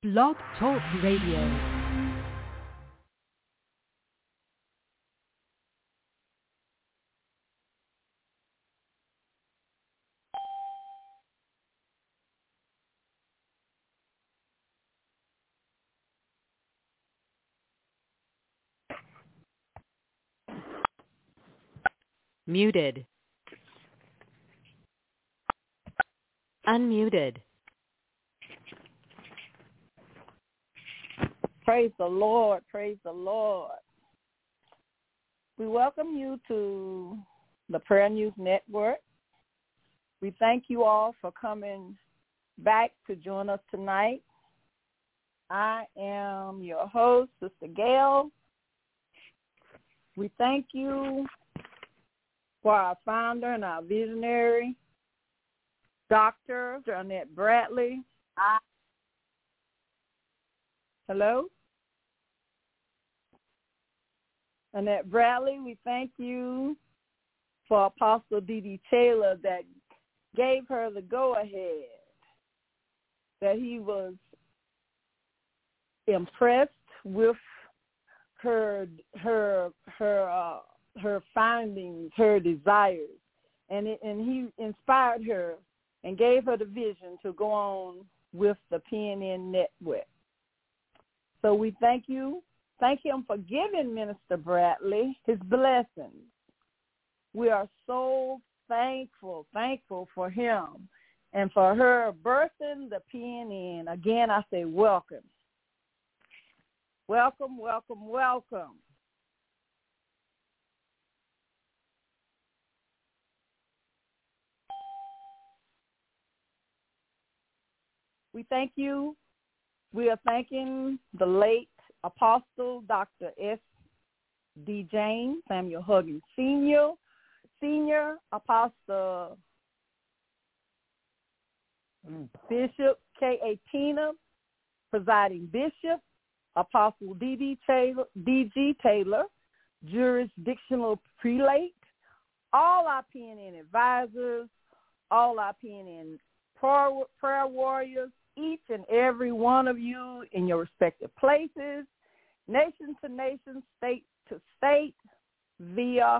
Blog Talk Radio. Muted. Unmuted. Praise the Lord. Praise the Lord. We welcome you to the Prayer News Network. We thank you all for coming back to join us tonight. I am your host, Sister Gail. We thank you for our founder and our visionary, Dr. Annette Bradley. Hello? Annette Bradley, we thank you for Apostle D.D. Taylor that gave her the go-ahead, that he was impressed with her findings, her desires, and he inspired her and gave her the vision to go on with the PNN Network. So we thank you. Thank him for giving Minister Bradley his blessings. We are so thankful for him and for her birthing the PNN. Again, I say welcome. Welcome, welcome, welcome. We thank you. We are thanking the late Apostle Dr. S.D. James, Samuel Huggins Senior Apostle Bishop K.A. Tina, presiding Bishop, Apostle D.G. Taylor, jurisdictional prelate, all our PNN advisors, all our PNN prayer warriors, each and every one of you in your respective places, nation to nation, state to state, via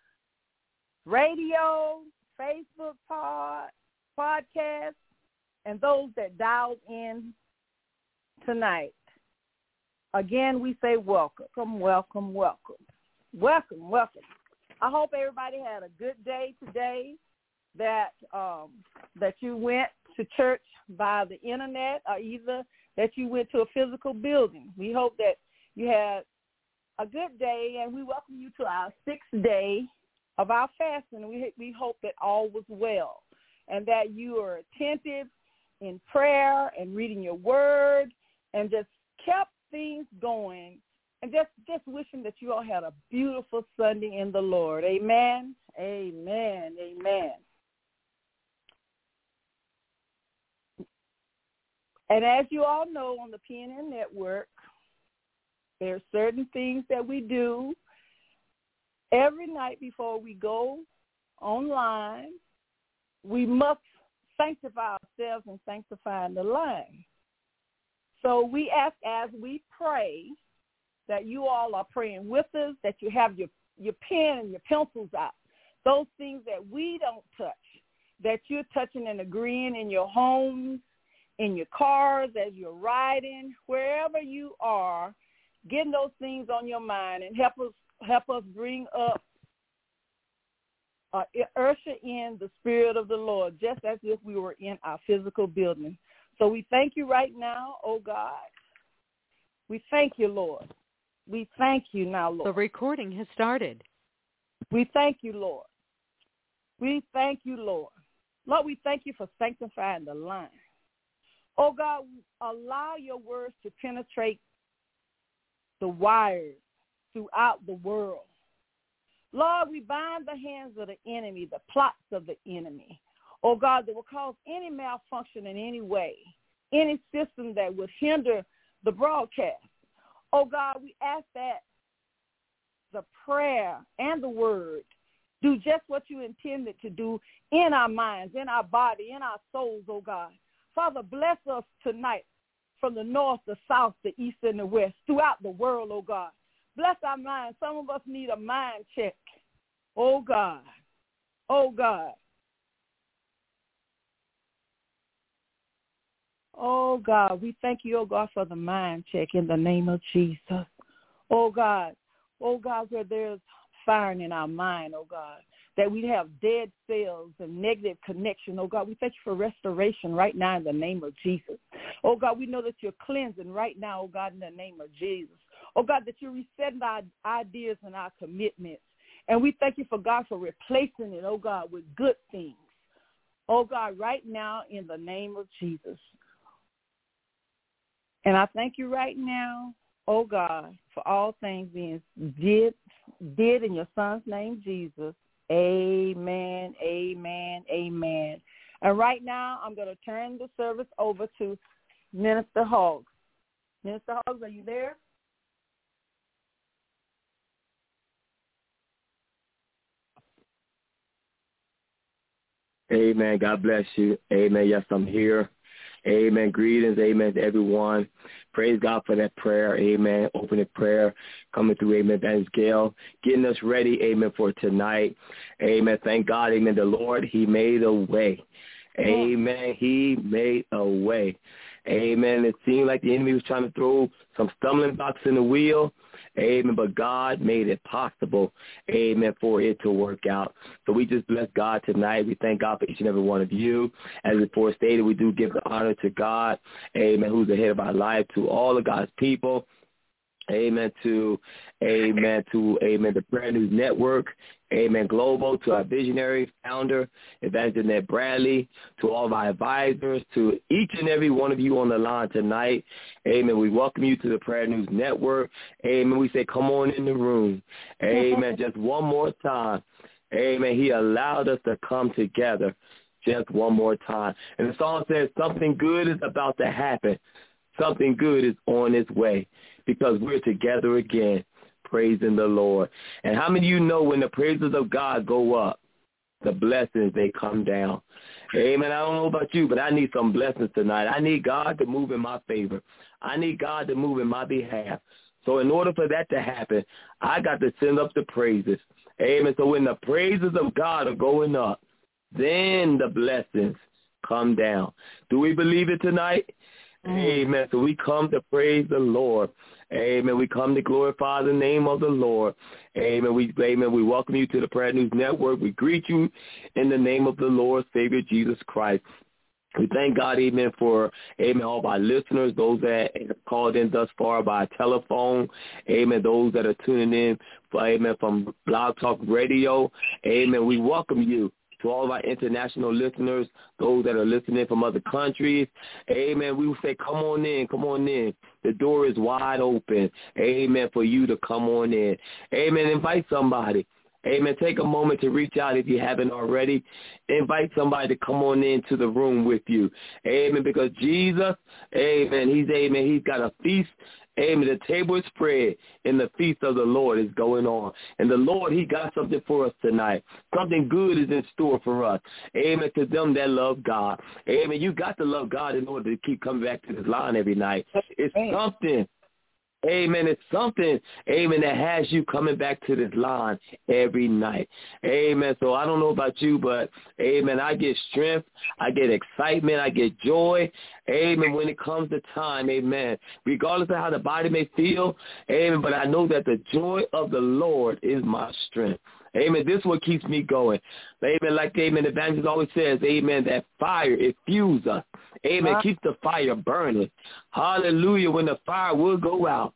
radio, Facebook podcast, and those that dialed in tonight. Again, we say welcome, welcome, welcome. Welcome, welcome. I hope everybody had a good day today, that you went to church by the internet, or either that you went to a physical building. We hope that you had a good day, and we welcome you to our 6th day of our fasting. We hope that all was well and that you are attentive in prayer and reading your word and just kept things going, and just wishing that you all had a beautiful Sunday in the Lord. Amen, amen, amen. And as you all know, on the PNN Network, there are certain things that we do every night before we go online. We must sanctify ourselves and sanctify the line. So we ask, as we pray, that you all are praying with us, that you have your pen and your pencils out. Those things that we don't touch, that you're touching and agreeing in your homes, in your cars, as you're riding, wherever you are, getting those things on your mind, and help us bring up, usher in the Spirit of the Lord, just as if we were in our physical building. So we thank you right now, oh God. We thank you, Lord. We thank you now, Lord. The recording has started. We thank you, Lord. We thank you, Lord. Lord, we thank you for sanctifying the line. Oh, God, allow your words to penetrate the wires throughout the world. Lord, we bind the hands of the enemy, the plots of the enemy. Oh, God, that will cause any malfunction in any way, any system that would hinder the broadcast. Oh, God, we ask that the prayer and the word do just what you intended to do in our minds, in our body, in our souls, oh, God. Father, bless us tonight from the north, the south, the east, and the west, throughout the world, oh God. Bless our minds. Some of us need a mind check. Oh God. Oh God. Oh God, we thank you, oh God, for the mind check in the name of Jesus. Oh God, where there's firing in our mind, oh God, that we have dead cells and negative connection, oh God. We thank you for restoration right now in the name of Jesus. Oh God, we know that you're cleansing right now, oh God, in the name of Jesus. Oh God, that you're resetting our ideas and our commitments. And we thank you for God for replacing it, oh God, with good things. Oh God, right now in the name of Jesus. And I thank you right now, oh God, for all things being did in your son's name, Jesus. Amen, amen, amen. And right now, I'm going to turn the service over to Minister Hoggs. Minister Hoggs, are you there? Amen. God bless you. Amen. Yes, I'm here. Amen. Greetings. Amen to everyone. Praise God for that prayer. Amen. Opening prayer coming through. Amen. Evangelist Gail getting us ready. Amen. For tonight. Amen. Thank God. Amen. The Lord, he made a way. Amen. He made a way. Amen. It seemed like the enemy was trying to throw some stumbling blocks in the wheel. Amen. But God made it possible, amen, for it to work out. So we just bless God tonight. We thank God for each and every one of you. As before stated, we do give the honor to God, amen, who's the head of our life, to all of God's people. Amen to the Prayer News Network, amen, Global, to our visionary founder, Evangelist Ned Bradley, to all of our advisors, to each and every one of you on the line tonight, amen. We welcome you to the Prayer News Network, amen. We say, come on in the room, amen. Just one more time, amen. He allowed us to come together just one more time. And the song says something good is about to happen. Something good is on its way because we're together again, praising the Lord. And how many of you know when the praises of God go up, the blessings, they come down? Amen. I don't know about you, but I need some blessings tonight. I need God to move in my favor. I need God to move in my behalf. So in order for that to happen, I got to send up the praises. Amen. So when the praises of God are going up, then the blessings come down. Do we believe it tonight? Amen. So we come to praise the Lord. Amen. We come to glorify the name of the Lord. Amen. We welcome you to the Prayer News Network. We greet you in the name of the Lord, Savior Jesus Christ. We thank God, amen, for, amen, all of our listeners, those that have called in thus far by telephone, amen, those that are tuning in, amen, from Blog Talk Radio. Amen. We welcome you. To all of our international listeners, those that are listening from other countries, amen, we will say, come on in, come on in. The door is wide open, amen, for you to come on in. Amen, invite somebody. Amen, take a moment to reach out if you haven't already. Invite somebody to come on into the room with you. Amen, because Jesus, amen, he's got a feast. Amen. The table is spread and the feast of the Lord is going on. And the Lord, he got something for us tonight. Something good is in store for us. Amen. To them that love God. Amen. You got to love God in order to keep coming back to this line every night. It's something. Amen. It's something, amen, that has you coming back to this line every night. Amen. So I don't know about you, but, amen, I get strength. I get excitement. I get joy. Amen. When it comes to time, amen. Regardless of how the body may feel, amen, but I know that the joy of the Lord is my strength. Amen. This is what keeps me going. Amen. Like, amen, Evangelist always says, amen, that fire, it fuels us. Amen. Keep the fire burning. Hallelujah. When the fire will go out.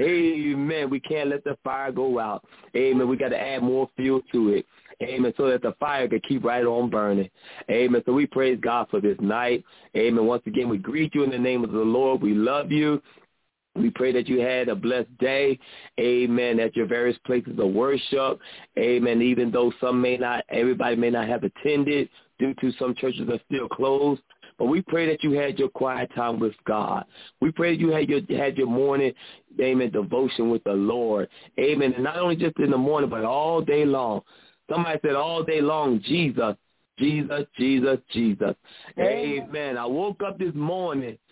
Amen. We can't let the fire go out. Amen. We got to add more fuel to it. Amen. So that the fire can keep right on burning. Amen. So we praise God for this night. Amen. Once again, we greet you in the name of the Lord. We love you. We pray that you had a blessed day, amen, at your various places of worship, amen, even though everybody may not have attended due to some churches are still closed. But we pray that you had your quiet time with God. We pray that you had your morning, amen, devotion with the Lord, amen, and not only just in the morning, but all day long. Somebody said all day long, Jesus, Jesus, Jesus, Jesus. Amen. I woke up this morning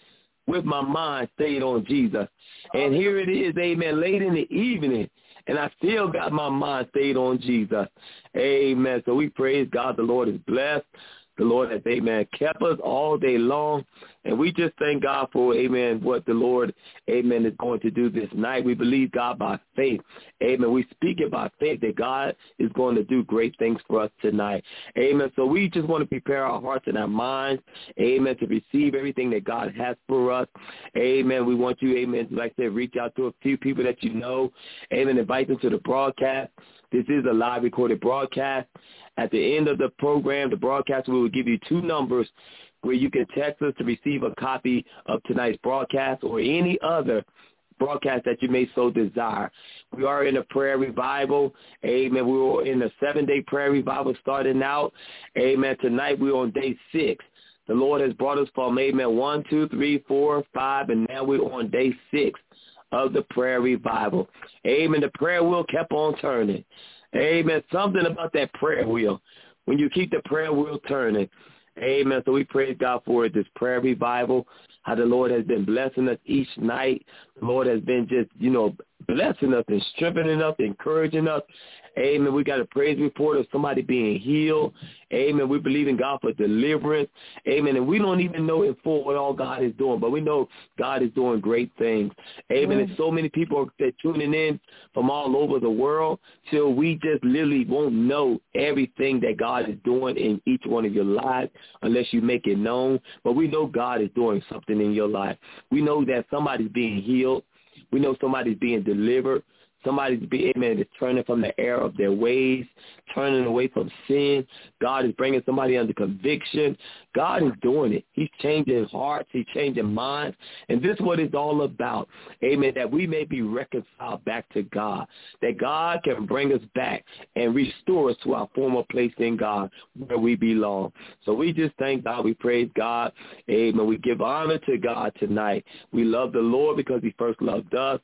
with my mind stayed on Jesus. And here it is, amen, late in the evening, and I still got my mind stayed on Jesus. Amen. So we praise God. The Lord is blessed. The Lord has, amen, kept us all day long. And we just thank God for, amen, what the Lord, amen, is going to do this night. We believe God by faith. Amen. We speak it by faith that God is going to do great things for us tonight. Amen. So we just want to prepare our hearts and our minds, amen, to receive everything that God has for us. Amen. We want you, amen, like I said, reach out to a few people that you know. Amen. Invite them to the broadcast. This is a live recorded broadcast. At the end of the program, the broadcast, we will give you 2 numbers where you can text us to receive a copy of tonight's broadcast or any other broadcast that you may so desire. We are in a prayer revival. Amen. We were in a 7-day prayer revival starting out. Amen. Tonight we're on day 6. The Lord has brought us from, amen, 1, 2, 3, 4, 5, and now we're on day 6 of the prayer revival. Amen. The prayer wheel kept on turning. Amen. Something about that prayer wheel. When you keep the prayer wheel turning. Amen. So we praise God for this prayer revival, how the Lord has been blessing us each night. The Lord has been just, blessing us and strengthening us, encouraging us. Amen. We got a praise report of somebody being healed. Amen. We believe in God for deliverance. Amen. And we don't even know in full what all God is doing, but we know God is doing great things. Amen. And so many people that are tuning in from all over the world, till we just literally won't know everything that God is doing in each one of your lives unless you make it known. But we know God is doing something in your life. We know that somebody's being healed. We know somebody's being delivered. Somebody's being, amen, is turning from the error of their ways, turning away from sin. God is bringing somebody under conviction. God is doing it. He's changing hearts. He's changing minds. And this is what it's all about, amen, that we may be reconciled back to God, that God can bring us back and restore us to our former place in God where we belong. So we just thank God. We praise God. Amen. We give honor to God tonight. We love the Lord because he first loved us.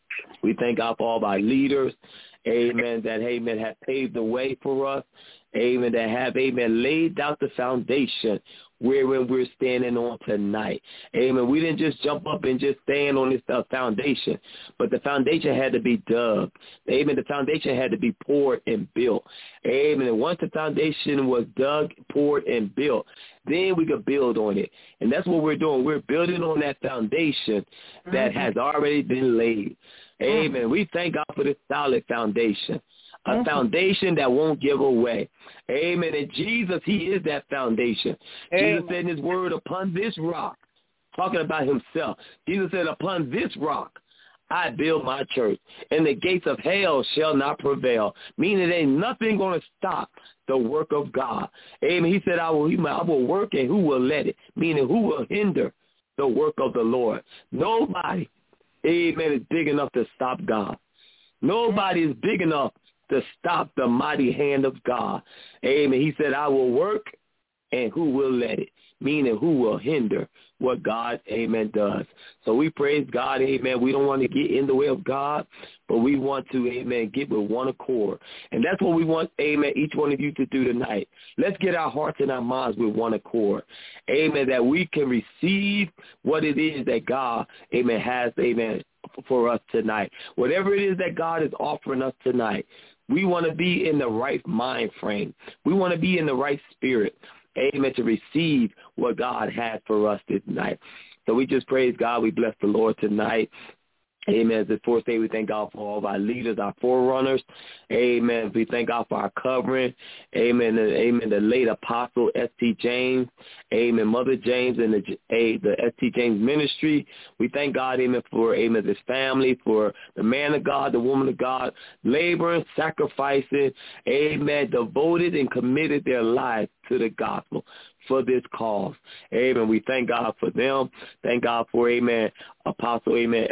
We thank God for all of our leaders, amen, that, amen, have paved the way for us, amen, that have, amen, laid out the foundation wherein we're standing on tonight. Amen. We didn't just jump up and just stand on this foundation, but the foundation had to be dug. Amen. The foundation had to be poured and built. Amen. And once the foundation was dug, poured, and built, then we could build on it. And that's what we're doing. We're building on that foundation that has already been laid. Amen. We thank God for this solid foundation, a foundation that won't give away. Amen. And Jesus, he is that foundation. Amen. Jesus said in his word, upon this rock, talking about himself, Jesus said, upon this rock, I build my church, and the gates of hell shall not prevail, meaning there ain't nothing going to stop the work of God. Amen. He said, I will work, and who will let it, meaning who will hinder the work of the Lord? Nobody, amen, is big enough to stop God. Nobody is big enough to stop the mighty hand of God. Amen. He said, I will work, and who will let it? Meaning who will hinder what God, amen, does. So we praise God, amen. We don't want to get in the way of God, but we want to, amen, get with one accord. And that's what we want, amen, each one of you to do tonight. Let's get our hearts and our minds with one accord. Amen, that we can receive what it is that God, amen, has, amen, for us tonight. Whatever it is that God is offering us tonight, we want to be in the right mind frame. We want to be in the right spirit, amen, to receive what God has for us this night. So we just praise God. We bless the Lord tonight. Amen. As the fourth day, we thank God for all of our leaders, our forerunners. Amen. We thank God for our covering. Amen. Amen. The late apostle S.T. James. Amen. Mother James and the S.T. James ministry. We thank God, amen, for, amen, this family, for the man of God, the woman of God, laboring, sacrificing, amen, devoted and committed their lives to the gospel for this cause. Amen. We thank God for them. Thank God for, amen, apostle, amen,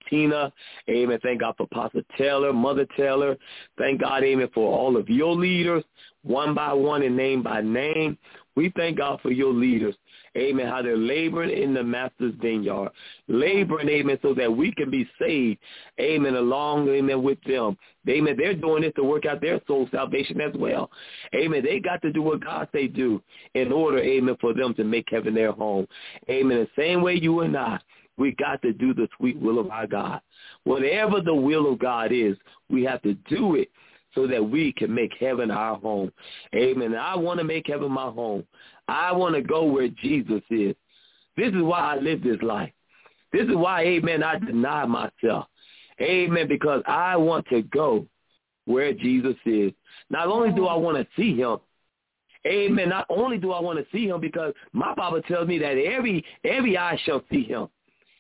Tina. Amen. Thank God for Apostle Taylor, Mother Taylor. Thank God, amen, for all of your leaders, one by one and name by name. We thank God for your leaders. Amen. How they're laboring in the Master's vineyard. Laboring, amen, so that we can be saved. Amen. Along, amen, with them. Amen. They're doing it to work out their soul salvation as well. Amen. They got to do what God say do in order, amen, for them to make heaven their home. Amen. The same way you and I, we got to do the sweet will of our God. Whatever the will of God is, we have to do it so that we can make heaven our home. Amen. I want to make heaven my home. I want to go where Jesus is. This is why I live this life. This is why, amen, I deny myself. Amen, because I want to go where Jesus is. Not only do I want to see him, amen, not only do I want to see him because my Bible tells me that every eye shall see him.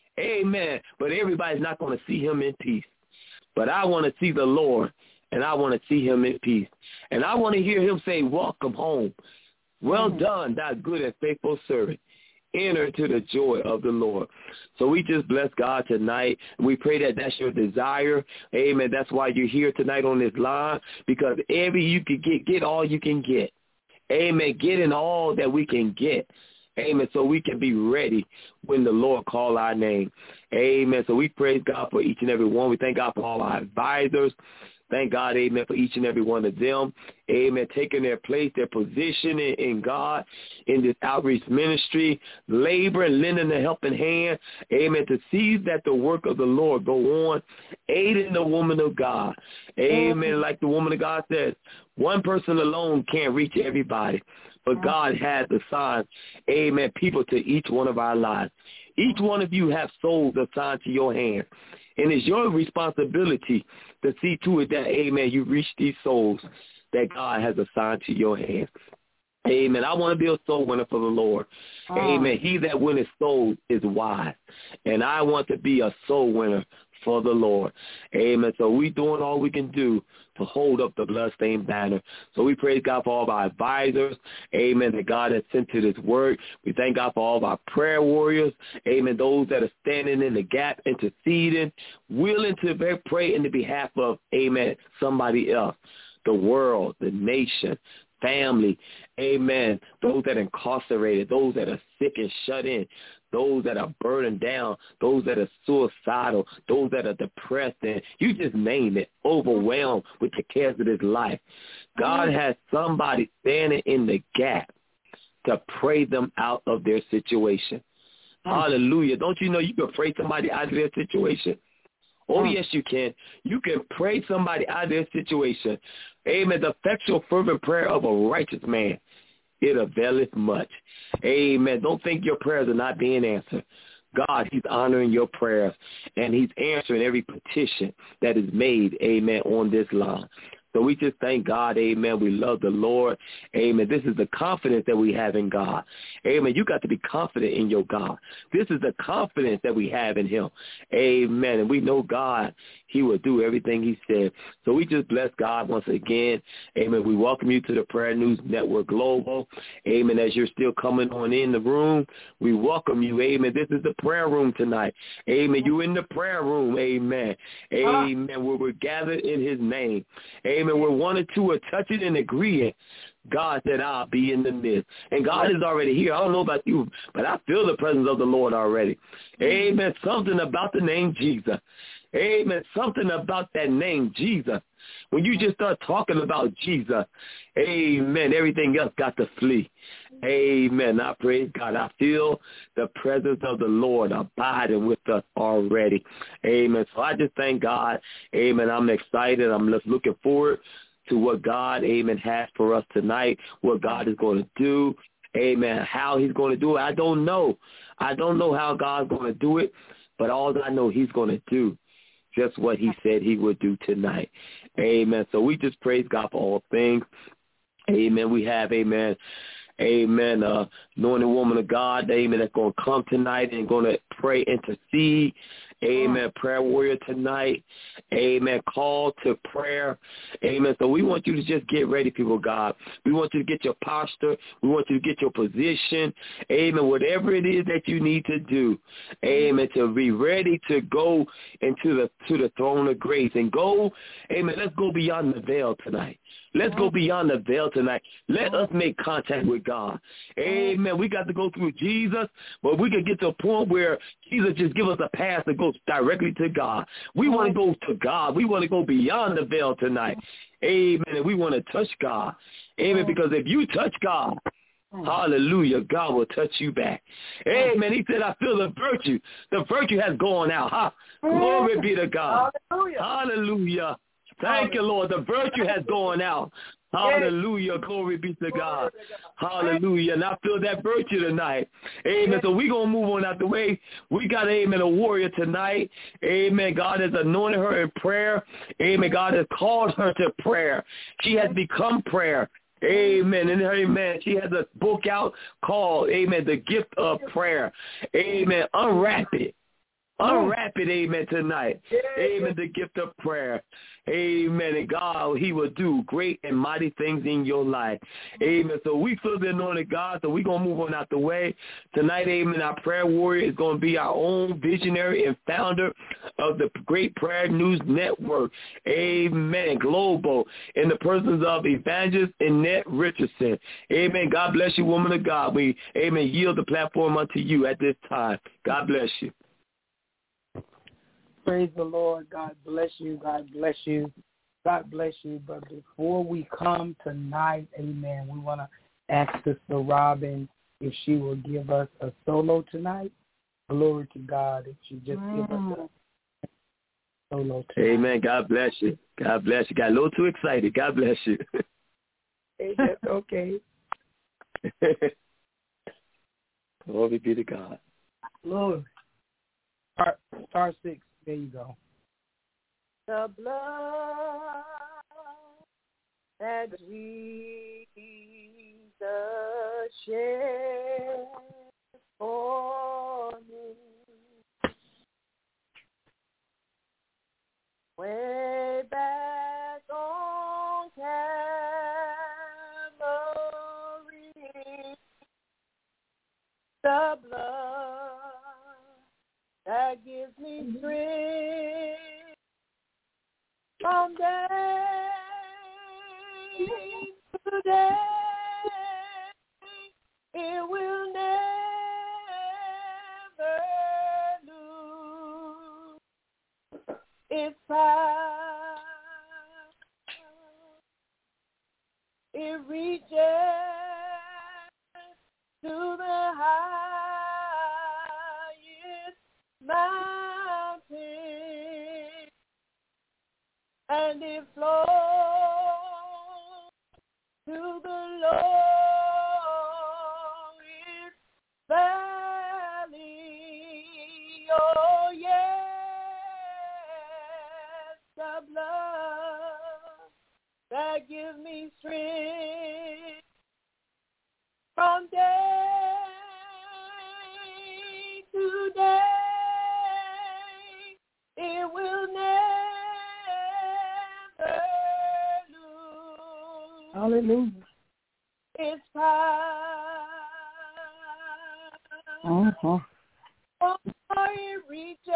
Amen. But everybody's not going to see him in peace. But I want to see the Lord, and I want to see him in peace. And I want to hear him say, welcome home. Well done, thou good and faithful servant. Enter into the joy of the Lord. So we just bless God tonight. We pray that that's your desire. Amen. That's why you're here tonight on this line, because you can get all you can get. Amen. Getting all that we can get. Amen. So we can be ready when the Lord call our name. Amen. So we praise God for each and every one. We thank God for all our advisors. Thank God, amen, for each and every one of them. Amen. Taking their place, their position in God, in this outreach ministry, laboring, lending a helping hand. Amen. To see that the work of the Lord go on, aiding the woman of God. Amen. Like the woman of God says, one person alone can't reach everybody. But God has assigned, amen, people to each one of our lives. Each one of you have souls assigned to your hand. And it's your responsibility to see to it that, amen, you reach these souls that God has assigned to your hands. Amen. I want to be a soul winner for the Lord. Amen. He that winneth souls is wise. And I want to be a soul winner for the Lord. Amen. So we doing all we can do to hold up the bloodstained banner. So we praise God for all of our advisors. Amen. That God has sent to this work. We thank God for all of our prayer warriors. Amen. Those that are standing in the gap, interceding, willing to pray in the behalf of, amen, somebody else, the world, the nation, family, amen, those that are incarcerated, those that are sick and shut in, those that are burdened down, those that are suicidal, those that are depressed, and you just name it, overwhelmed with the cares of this life. God has somebody standing in the gap to pray them out of their situation. Hallelujah. Don't you know you can pray somebody out of their situation? Oh, yes, you can. You can pray somebody out of their situation. Amen. The effectual, fervent prayer of a righteous man, it availeth much. Amen. Don't think your prayers are not being answered. God, he's honoring your prayers, and he's answering every petition that is made, amen, on this line. So we just thank God, amen. We love the Lord. Amen. This is the confidence that we have in God. Amen. You got to be confident in your God. This is the confidence that we have in him. Amen. And we know God, he will do everything he said. So we just bless God once again. Amen. We welcome you to the Prayer News Network Global. Amen. As you're still coming on in the room, we welcome you. Amen. This is the prayer room tonight. Amen. You in the prayer room. Amen. Amen. Where we're gathered in his name. Amen. Where one or two are touching and agreeing. God said, I'll be in the midst. And God is already here. I don't know about you, but I feel the presence of the Lord already. Amen. Something about the name Jesus. Amen. Something about that name, Jesus. When you just start talking about Jesus, amen, everything else got to flee. Amen. I praise God. I feel the presence of the Lord abiding with us already. Amen. So I just thank God. Amen. I'm excited. I'm just looking forward to what God, amen, has for us tonight, what God is going to do. Amen. How he's going to do it, I don't know. I don't know how God's going to do it, but all I know he's going to do just what he said he would do tonight. Amen. So we just praise God for all things. Amen. We have, amen, anointed woman of God, amen, that's going to come tonight and going to pray, intercede, Amen. Prayer warrior tonight. Amen. Call to prayer. Amen. So we want you to just get ready, people of God. We want you to get your posture. We want you to get your position. Amen. Whatever it is that you need to do. Amen. To be ready to go into the throne of grace and go. Amen. Let's go beyond the veil tonight. Let's go beyond the veil tonight. Let us make contact with God. Amen. We got to go through Jesus, but we can get to a point where Jesus just give us a path that goes directly to God. We want to go to God. We want to go beyond the veil tonight. Amen. And we want to touch God. Amen. Because if you touch God, hallelujah, God will touch you back. Amen. He said, I feel the virtue. The virtue has gone out. Huh? Glory be to God. Hallelujah. Hallelujah. Thank you, Lord. The virtue has gone out. Hallelujah. Glory be to God. Hallelujah. And I feel that virtue tonight. Amen. So we're going to move on out the way. We got, amen, a warrior tonight. Amen. God has anointed her in prayer. Amen. God has called her to prayer. She has become prayer. Amen. And amen. She has a book out called, amen, The Gift of Prayer. Amen. Unwrap it. Unwrap it, amen, tonight. Amen, the gift of prayer. Amen. And God, he will do great and mighty things in your life. Amen. So we feel the anointed God, so we're going to move on out the way. Tonight, amen, our prayer warrior is going to be our own visionary and founder of the Great Prayer News Network. Amen. Global. In the persons of Evangelist Annette Richardson. Amen. God bless you, woman of God. We, amen, yield the platform unto you at this time. God bless you. Praise the Lord. God bless you. God bless you. God bless you. But before we come tonight, amen, we want to ask Sister Robin if she will give us a solo tonight. Glory to God if she just give us a solo tonight. Amen. God bless you. God bless you. Got a little too excited. God bless you. That's okay. Glory be to God. Lord. Star 6. There you go. The blood that Jesus shed for me, way back on Calvary, the blood that gives me strength from day to day. It will never lose its power. It reaches to the highest mountain, and it flows to the lowest valley. Oh yes, the blood that gives me strength from day to day. It will never lose Hallelujah. its power. Uh-huh. Oh, it reaches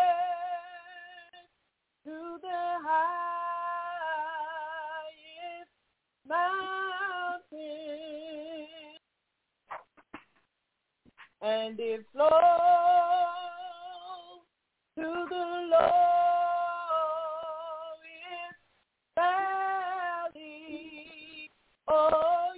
to the highest mountain, and it flows to the lowest valley. Oh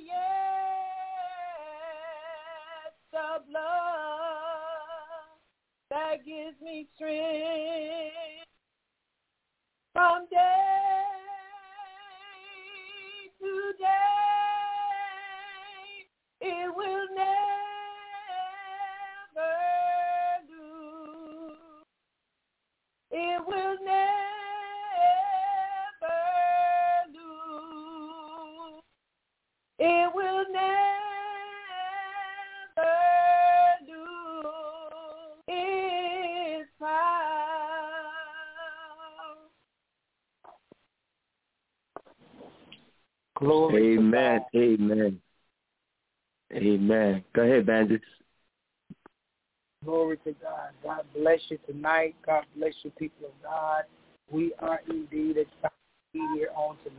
yes, the blood that gives me strength from day to day. It will never lose. It will never lose. It will never lose its power. Glory Amen. to God. Amen. Amen. Go ahead, Evangelist. Glory to God. God bless you tonight. God bless you, people of God. We are indeed excited to be here on tonight.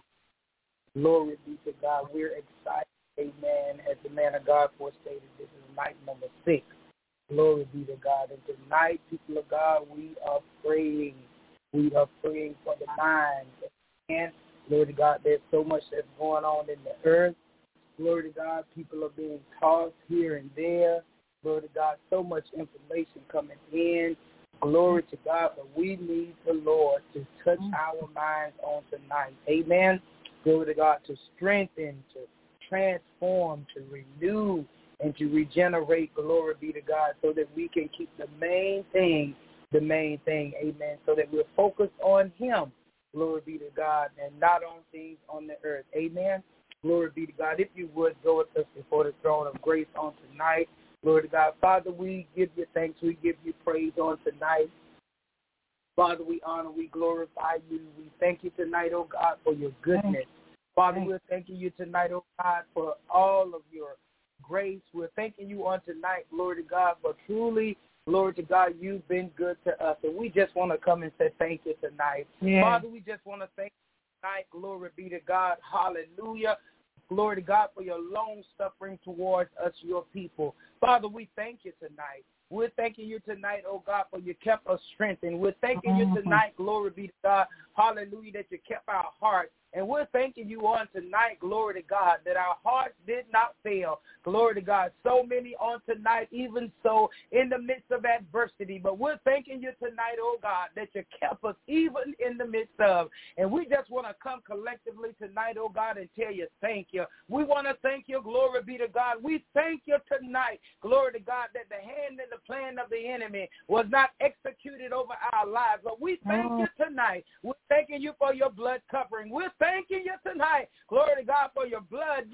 Glory be to God. We're excited, amen, as the man of God forestated. This is night number 6. Glory be to God. And tonight, people of God, we are praying. We are praying for the mind. And glory to God, there's so much that's going on in the earth. Glory to God, people are being tossed here and there. Glory to God, so much information coming in. Glory to God, but we need the Lord to touch our minds on tonight. Amen. Glory to God, to strengthen, to transform, to renew, and to regenerate. Glory be to God, so that we can keep the main thing. Amen. So that we're focused on Him. Glory be to God, and not on things on the earth. Amen. Glory be to God. If you would, go with us before the throne of grace on tonight. Glory to God. Father, we give you thanks. We give you praise on tonight. Father, we honor, we glorify you. We thank you tonight, oh God, for your goodness. Father, we're thanking you tonight, oh God, for all of your grace. We're thanking you on tonight, glory to God, for truly, glory to God, you've been good to us. And we just want to come and say thank you tonight. Yeah. Father, we just want to thank you tonight. Glory be to God. Hallelujah. Glory to God for your long suffering towards us, your people. Father, we thank you tonight. We're thanking you tonight, oh God, for you kept us strengthened. We're thanking you tonight, glory be to God, hallelujah, that you kept our hearts. And we're thanking you on tonight, glory to God, that our hearts did not fail. Glory to God. So many on tonight, even so, in the midst of adversity. But we're thanking you tonight, oh God, that you kept us even in the midst of. And we just want to come collectively tonight, oh God, and tell you thank you. We want to thank you, glory be to God. We thank you tonight, glory to God, that the hand and the plan of the enemy was not executed over our lives. But we thank you tonight. We're thanking you for your blood covering. We're thanking you tonight, glory to God, for your blood,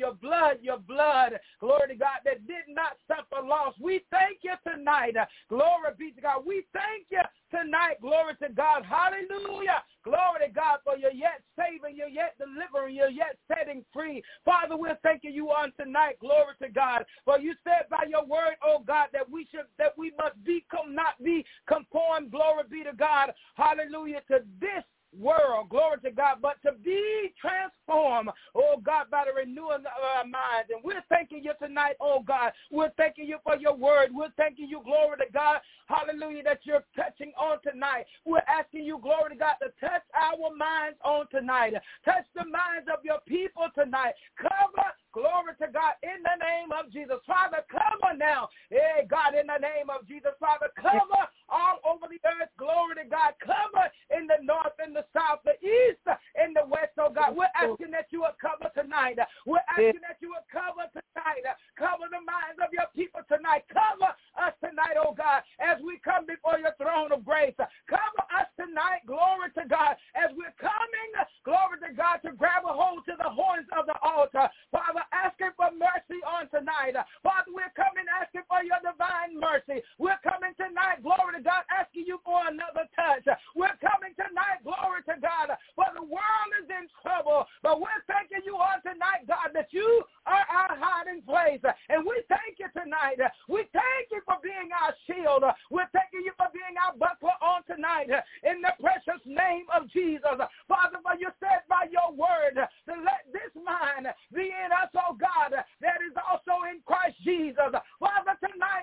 glory to God, that did not suffer loss. We thank you tonight, glory be to God. We thank you tonight, glory to God, hallelujah, glory to God, for you're yet saving, you're yet delivering, you're yet setting free. Father, we're thanking you on tonight, glory to God, for you said by your word, oh God, that we must not be conformed, glory be to God, hallelujah, to this world, glory to God, but to be transformed, oh God, by the renewing of our minds. And we're thanking you tonight, oh God. We're thanking you for your word. We're thanking you, glory to God, hallelujah, that you're touching on tonight. We're asking you, glory to God, to touch our minds on tonight. Touch the minds of your people tonight. Cover, glory to God, in the name of Jesus. Father, cover now. Hey, God, in the name of Jesus. Father, cover all over the earth. Glory to God. Cover in the north and the south, the east and the west, oh God. We're asking that you will cover tonight. We're asking that you will cover tonight. Cover the minds of your people tonight. Cover us tonight, oh God, as we come before your throne of grace. Cover us tonight, glory to God, as we're coming, glory to God, to grab a hold to the horns of the altar. Father, asking for mercy on tonight. Father, we're coming asking for your divine mercy. We're coming tonight, glory to God, asking you for another touch. We're coming tonight, glory to God, for the world is in trouble. But we're thanking you on tonight, God, that you are our hiding place. And we thank you tonight. We thank you for being our shield. We're thanking you for being our buckler on tonight. In the precious name of Jesus. Father, for you said by your word to let this mind be in us, oh God, that is also in Christ Jesus. Father, tonight,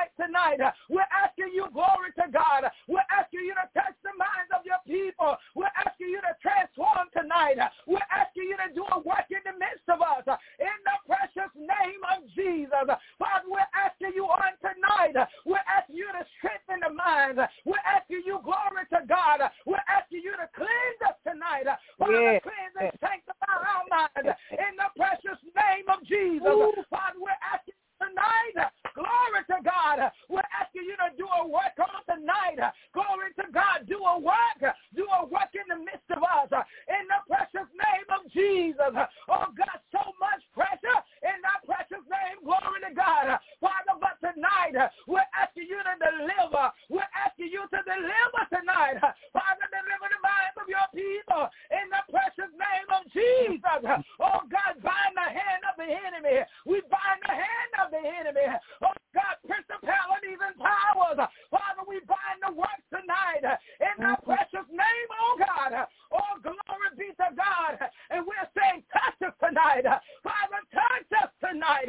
we're asking you, glory to God. We're asking you to touch the minds of your people. We're asking you to transform tonight. We're asking you to do a work in the midst of us. In the precious name of Jesus. Father, we're asking you on tonight. We're asking you to strengthen the minds. We're asking you, glory to God. We're asking you to cleanse us tonight. Father, cleanse and sanctify our minds. In the precious name of Jesus. Father, we're asking tonight, glory to God. We're asking you to do a work on tonight. Glory to God, do a work in the midst of us. In the precious name of Jesus. Oh God, so much pressure in that precious name. Glory to God. Father, but tonight, we're asking you to deliver. We're asking you to deliver tonight. Father, deliver the minds of your people in the precious name of Jesus. Oh God,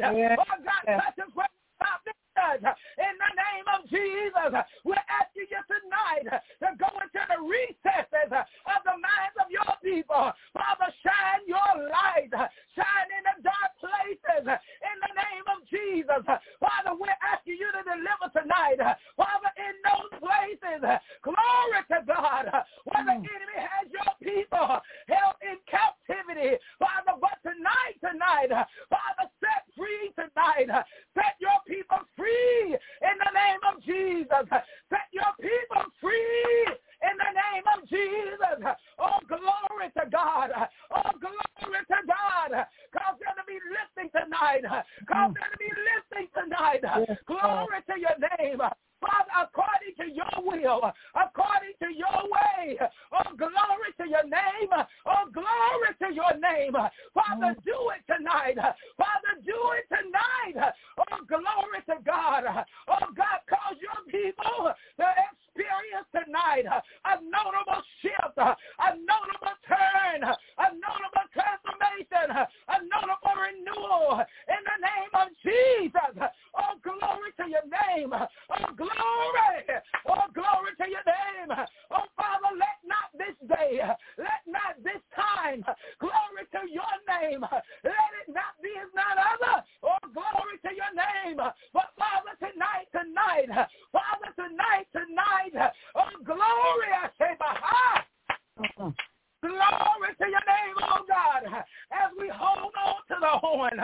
Oh, God, touch us where we stop this. In the name of Jesus, we're asking you tonight to go into the recesses of the minds of your people. Father, shine your light. Shine in the dark places. In the name of Jesus. Father, we're asking you to deliver tonight. Father, in those places, glory to God, where the enemy has your people held in captivity. Father, but tonight, Father, set free tonight. Set your people free in the name of Jesus. Set your people free in the name of Jesus. Oh, glory to God. Oh, glory to God. Cause them to be listening tonight. Cause them to be listening tonight. Glory to your name. Father, according to your will, according to your way. Oh, glory to your name. Oh, glory to your name. Father, do it tonight. Father, do it tonight. Oh, glory to God. Oh, God, cause your people to experience tonight a notable shift, a notable turn, a notable transformation, a notable renewal in the name of Jesus. Oh, glory to your name. Oh, glory. Oh, glory to your name. Oh, Father, let not this day, let not this time, glory to your name. Let it not be as none other. Oh, glory to your name. But Father, tonight, Father, tonight, oh, glory, I say, Baha. Glory to your name, oh God, as we hold on to the horn,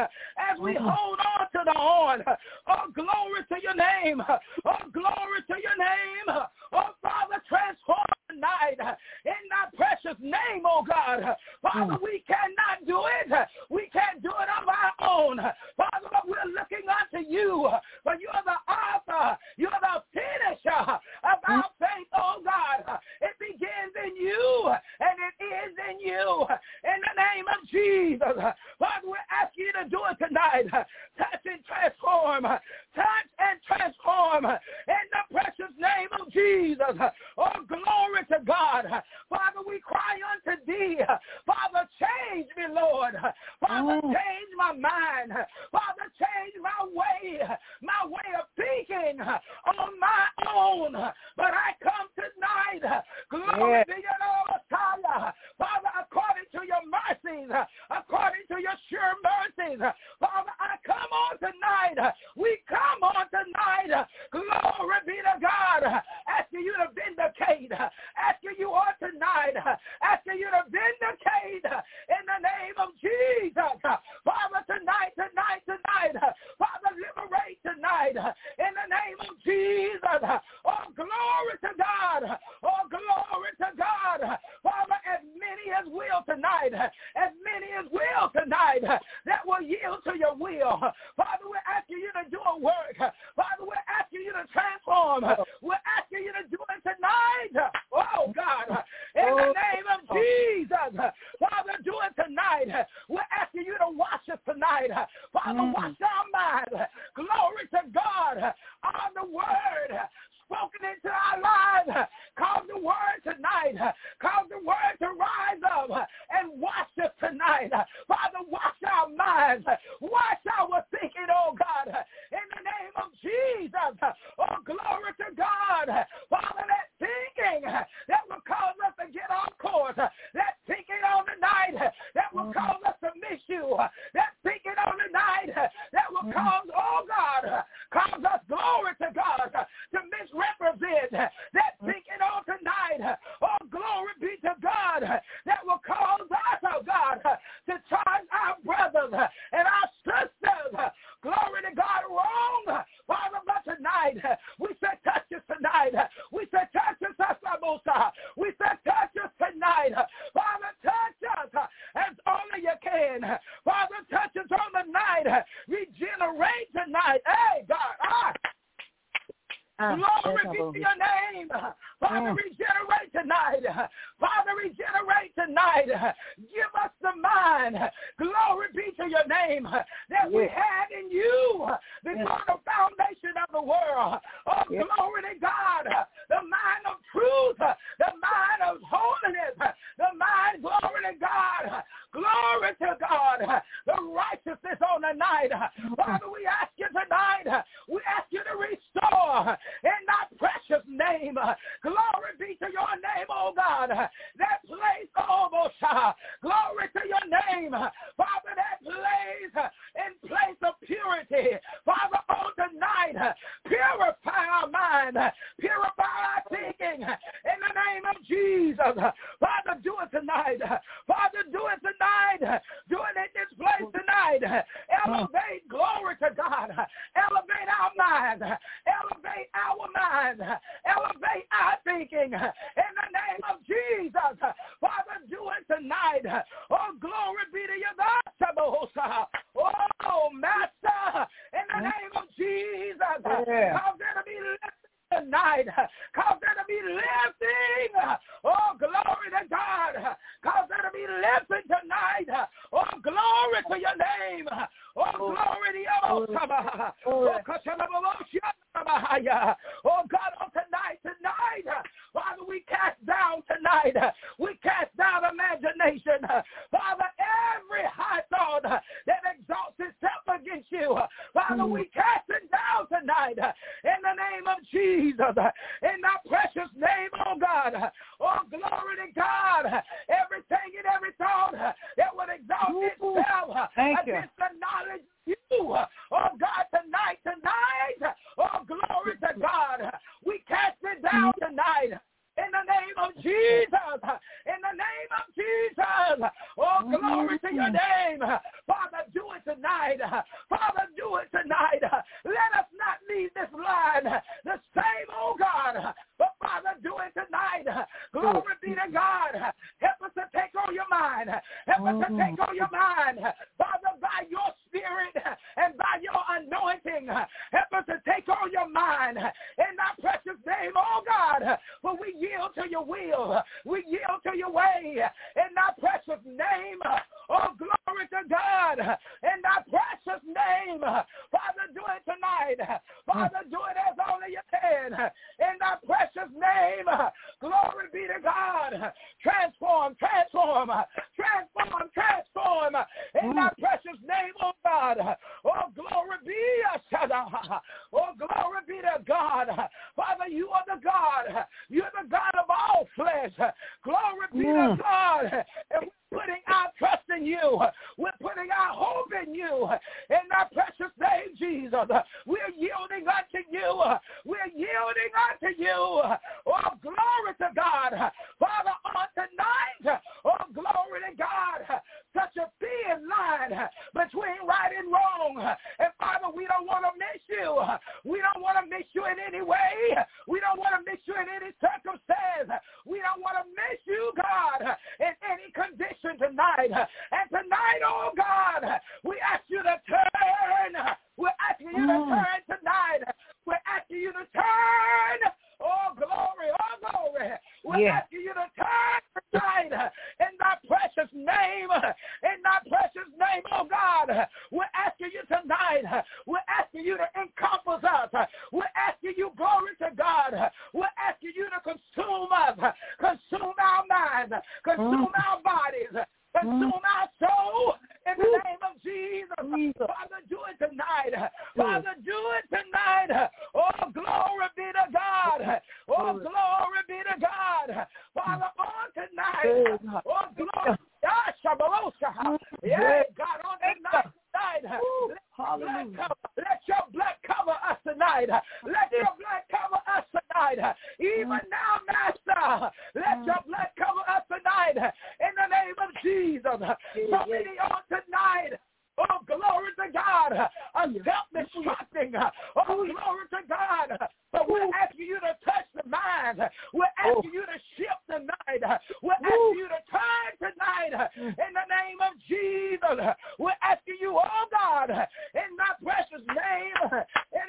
oh, glory to your name, oh, glory to your name, oh, Father, transform tonight in thy precious name, oh God. Father, we cannot do it. We can't do it of our own. Father, but we're looking unto you, for you are the author, you are the finisher of our faith, oh God. It begins in you, and it is in you. In the name of Jesus, Father, we're asking you to do it tonight. Touch and transform. Touch and transform in the precious name of Jesus. Oh, glory to God. Father, we cry unto thee. Father, change me, Lord. Father, change my mind. Father, change my way of thinking on my own. But I come tonight. Glory to your Messiah. Father, according to your mercies, according to your sure mercies, Father, I come on tonight. We come on tonight. Glory be to God. Asking you to vindicate. Asking you on tonight. Asking you to vindicate in the name of Jesus. Father, tonight. Father, liberate tonight in the name of Jesus. Oh, glory to God. Oh, glory to God. Father, as many as will tonight, that will yield to your will. Father, we're asking you to do a work. Father, we're asking you to transform. We're asking you to do it tonight. Oh, God, in the name of Jesus. Father, do it tonight. We're asking you to wash us tonight. Father, wash our minds. Glory to God. On the word spoken into our lives. Cause the word tonight. Cause the word to rise up and wash us tonight. Father, wash our minds. Wash our thinking, oh God. In the name of Jesus. Oh, glory to God. Father, that thinking that will cause us to get off course. That thinking on the night that will cause us to miss you. That thinking on the night that will cause, oh God, cause us, glory to God, to misrepresent. That thinking on tonight, oh, glory be to God, that will cause us, oh God, to charge our brothers and our sisters, glory to God, wrong. Father, but tonight, we say touch us tonight. We say touch us, we say touch us tonight. Father, touch us as only you can. Father, touch us on the night. Regenerate tonight. Hey, God. Glory be to your name. Father, regenerate tonight. Father, regenerate tonight. Give us the mind. Glory be to your name that we had in you before the foundation of the world. Oh, glory to God. The mind of truth. The mind of holiness. The mind, glory to God. Glory to God. The righteousness on the night. Father, God, that place, glory to your name, Father, that place in place of purity, Father, on tonight, purify our mind, purify our thinking, in the name of Jesus. Father, do it tonight. Father, do it tonight. Do it in this place tonight. Elevate, glory to God. Elevate our mind. Elevate our mind. Elevate our thinking. In the name of Jesus. Father, do it tonight. Oh, glory be to you, God. Oh, Master, in the name of Jesus. Cause there to be tonight. Cause there to be lifting. Oh, glory to God. Cause there to be lifting tonight. Oh, glory to your name. Oh, glory to your Oh, God, on tonight, Father, we cast down tonight. We cast down imagination. Father, every high thought that exalts itself against you, Father, we cast it down tonight in the name of Jesus. In the precious name, oh God. Oh, glory to God. Everything and every thought that would exalt itself against the knowledge of you. Oh, God, tonight. Oh, glory to God. We cast it down tonight. In the name of Jesus. In the name of Jesus. Oh, glory to your name. Father, do it tonight. Father, do it tonight. Let us not leave this line the same, oh God. But Father, do it tonight. Glory be to God. Help us to take on your mind. Help us to take on your mind. Father, by your spirit and by your anointing, help us to take on your mind. In thy precious name, oh God. For we yield to your will. We yield to your way. In thy precious name. Oh, glory to God. In thy precious name. Father, do it tonight. Father, do it as only you can. In thy precious name. Glory be to God. Transform. In thy precious name, oh God. Oh, glory be to God. Father, you are the God. You're the God of all flesh. Glory be to God. And we're putting our trust in you. We're putting our hope in you. In thy precious name, Jesus. We're yielding unto you. Oh, glory to God. Father, on tonight, oh, glory to God. Such a thin line between right and wrong. And Father, we don't want to miss you. We don't want to miss you in any way. We don't want to miss you in any circumstance. We don't want to miss you, God, in any condition tonight. And tonight, oh God, we ask you to turn. We're asking you to turn tonight. We're asking you to turn. Oh, glory. We're asking you to turn tonight in thy precious name. Oh, God. We're asking you tonight. We're asking you to encompass us. We're asking you, glory to God. We're asking you to consume us, consume our minds, consume our bodies, consume our soul in the name of Jesus. Father, do it tonight. Oh, glory be to God. Oh, glory be to God. Father, on tonight. Oh, glory. Yeah, God, on tonight. Let your blood cover us tonight. Let your blood cover us tonight. Even now, Master, let your blood cover us tonight. In the name of Jesus. So many on tonight. Oh, glory to God. Self-destructing. Oh, glory to God. But we're asking you to touch the mind. We're asking you to shift tonight. We're asking you to turn tonight. In the name of Jesus. We're asking you, oh God, in thy precious name.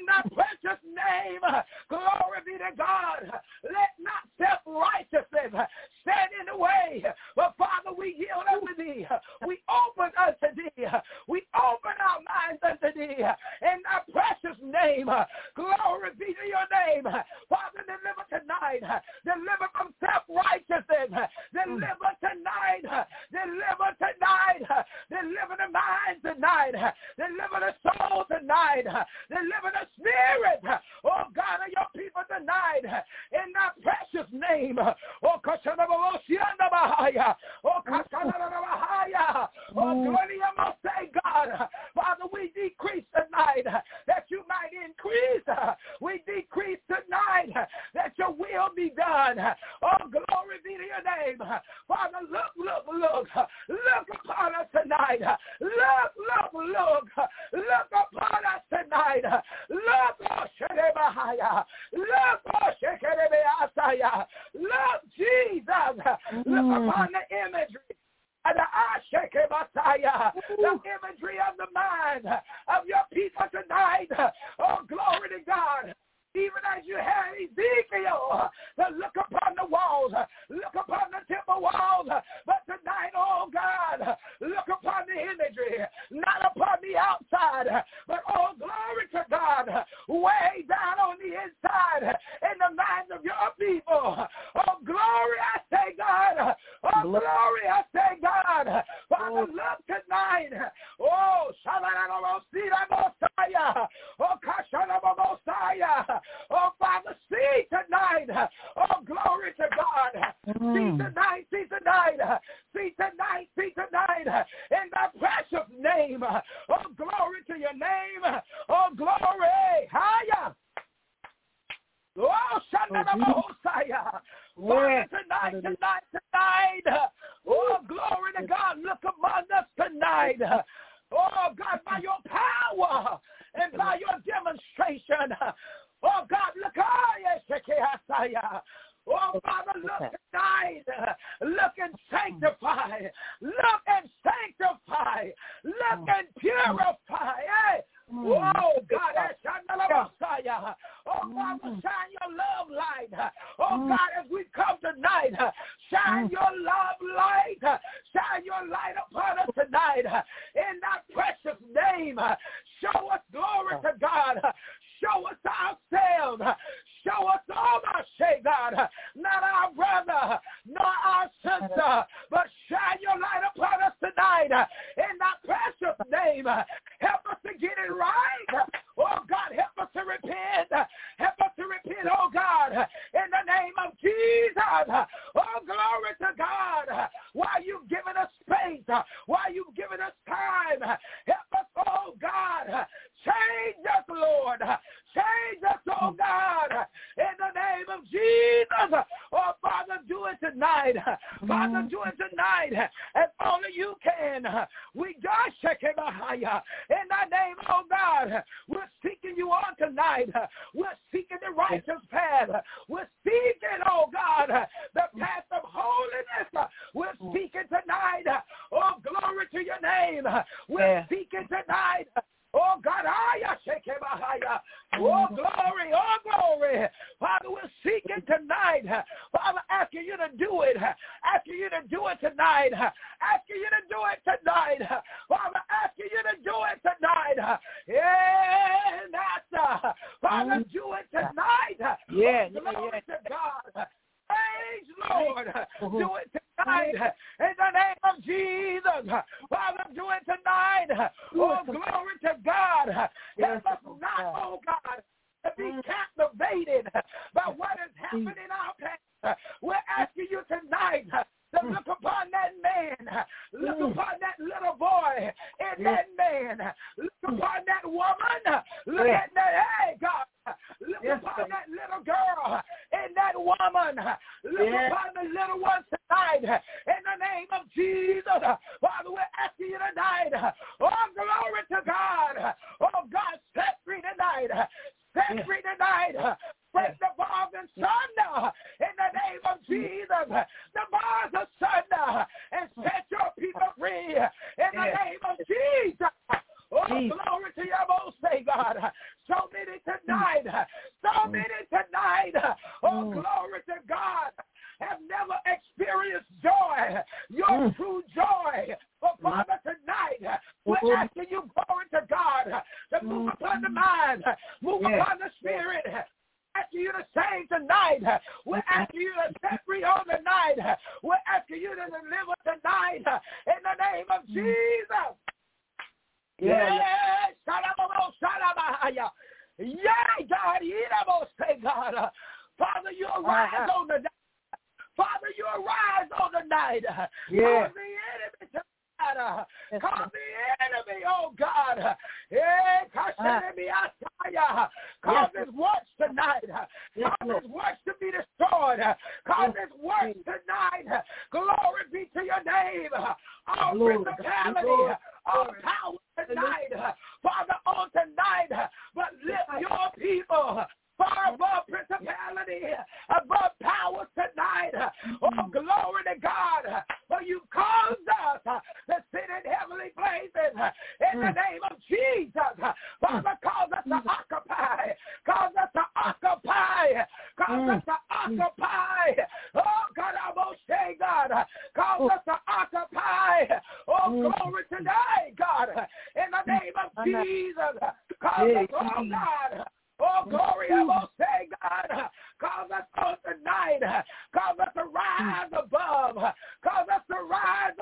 Glory be to God. Let not self-righteousness stand in the way. But Father, we yield unto thee. We open unto thee. We open our minds unto thee. In thy precious name. Glory be to your name. Father, deliver tonight. Deliver from self-righteousness. Deliver tonight. Deliver the mind tonight. Deliver the soul tonight. Deliver the spirit. Oh God, of your people tonight. In thy precious name. Oh, say, God, Father, we decrease tonight that you might increase. We decrease tonight that your will be done. Oh, glory be to your name. Father, look upon us tonight. Look upon us tonight. Look, Jesus. Look upon the imagery. The imagery of the mind of your people tonight. Oh, glory to God. Even as you had Ezekiel to look upon the walls, look upon the temple walls. But tonight, oh God, look upon the imagery, not upon the outside, but oh, glory to God, way down on the inside in the minds of your people. Oh, glory, I say, God. Oh, glory, I say, God. Father, look tonight. Oh, oh, Father, see tonight. Oh, glory to God. See tonight. In the precious name. Oh, glory to your name. Oh, glory. Higher. Oh, Father, tonight. Oh, glory to God. Look among us tonight. Oh, God, by your power and by your demonstration. Oh, God, look. Oh, Father, look tonight. Look and sanctify. Look and purify. Oh, God, oh, Father, shine your love light. Oh, God, as we come tonight, shine your love light. Shine your light upon us tonight. In that precious name, show us glory to God. Show us ourselves. Show us all our shame, God. Not our brother, nor our sister, but shine your light upon us tonight. In that precious name, help us to get it right. Oh, God, help us to repent. Help us to repent, oh, God, in the name of Jesus. Oh, glory to God. While you've given us space, while you've given us time, help us, oh, God. Change us, Lord. Change us, oh, God, in the name of Jesus. Oh, Father, do it tonight. Father, do it tonight as only you can. We just check him higher. In thy name, oh, God, we're seeking you on tonight. We're seeking the righteous path. We're seeking, oh, God, the path of holiness. We're seeking tonight. Oh, glory to your name. We're seeking tonight. Oh, God, oh, glory, oh, glory. Father, we're seeking tonight. Father, asking you to do it. Asking you to do it tonight. Asking you to do it tonight. Father, asking you to do it tonight. Yeah, that's, Father, do it tonight. Yeah, oh, glory to God. Praise, Lord. Do it tonight in the name of Jesus. Father, do it tonight. Oh, glory to God. Help us not, oh God, to be captivated by what is happening in our past. We're asking you tonight to look upon that man, look upon that little boy and that man, look upon that woman, look at that, hey, God, look upon that little girl and that woman, look upon the little ones tonight, in the name of Jesus. Father, we're asking you tonight, oh, glory to God, oh, God, set free tonight, set free tonight. Break the bars asunder in the name of Jesus. The bars asunder and set your people free in the name of Jesus. Oh, glory to your most say, God. So many tonight. So many tonight. Oh, glory to God. Have never experienced joy, your true joy. But Father, tonight, we're asking you, glory to God, to move upon the mind, move upon the spirit. Asking you to save tonight. We're asking you to set free on the night. We're asking you to deliver tonight in the name of Jesus. Yeah, God. Father, you arise on the night. Father, you arise tonight. Yeah. Cause the enemy to cause the enemy, oh God. Cause his works tonight. Cause his works to be destroyed. Cause his works tonight. Glory be to your name. All principality, all power tonight. Father, on tonight. But lift your people far above principality, above powers tonight. Oh, glory to God. For you caused us to sit in heavenly places in the name of Jesus. Father, cause us to occupy. Cause us to occupy. Cause us to occupy. Oh, God, I will say, God. Cause us to occupy. Oh, glory today, God. In the name of Jesus. Cause us, oh, God. Oh, glory, I will say, God, cause us on tonight, cause us to rise above, cause us to rise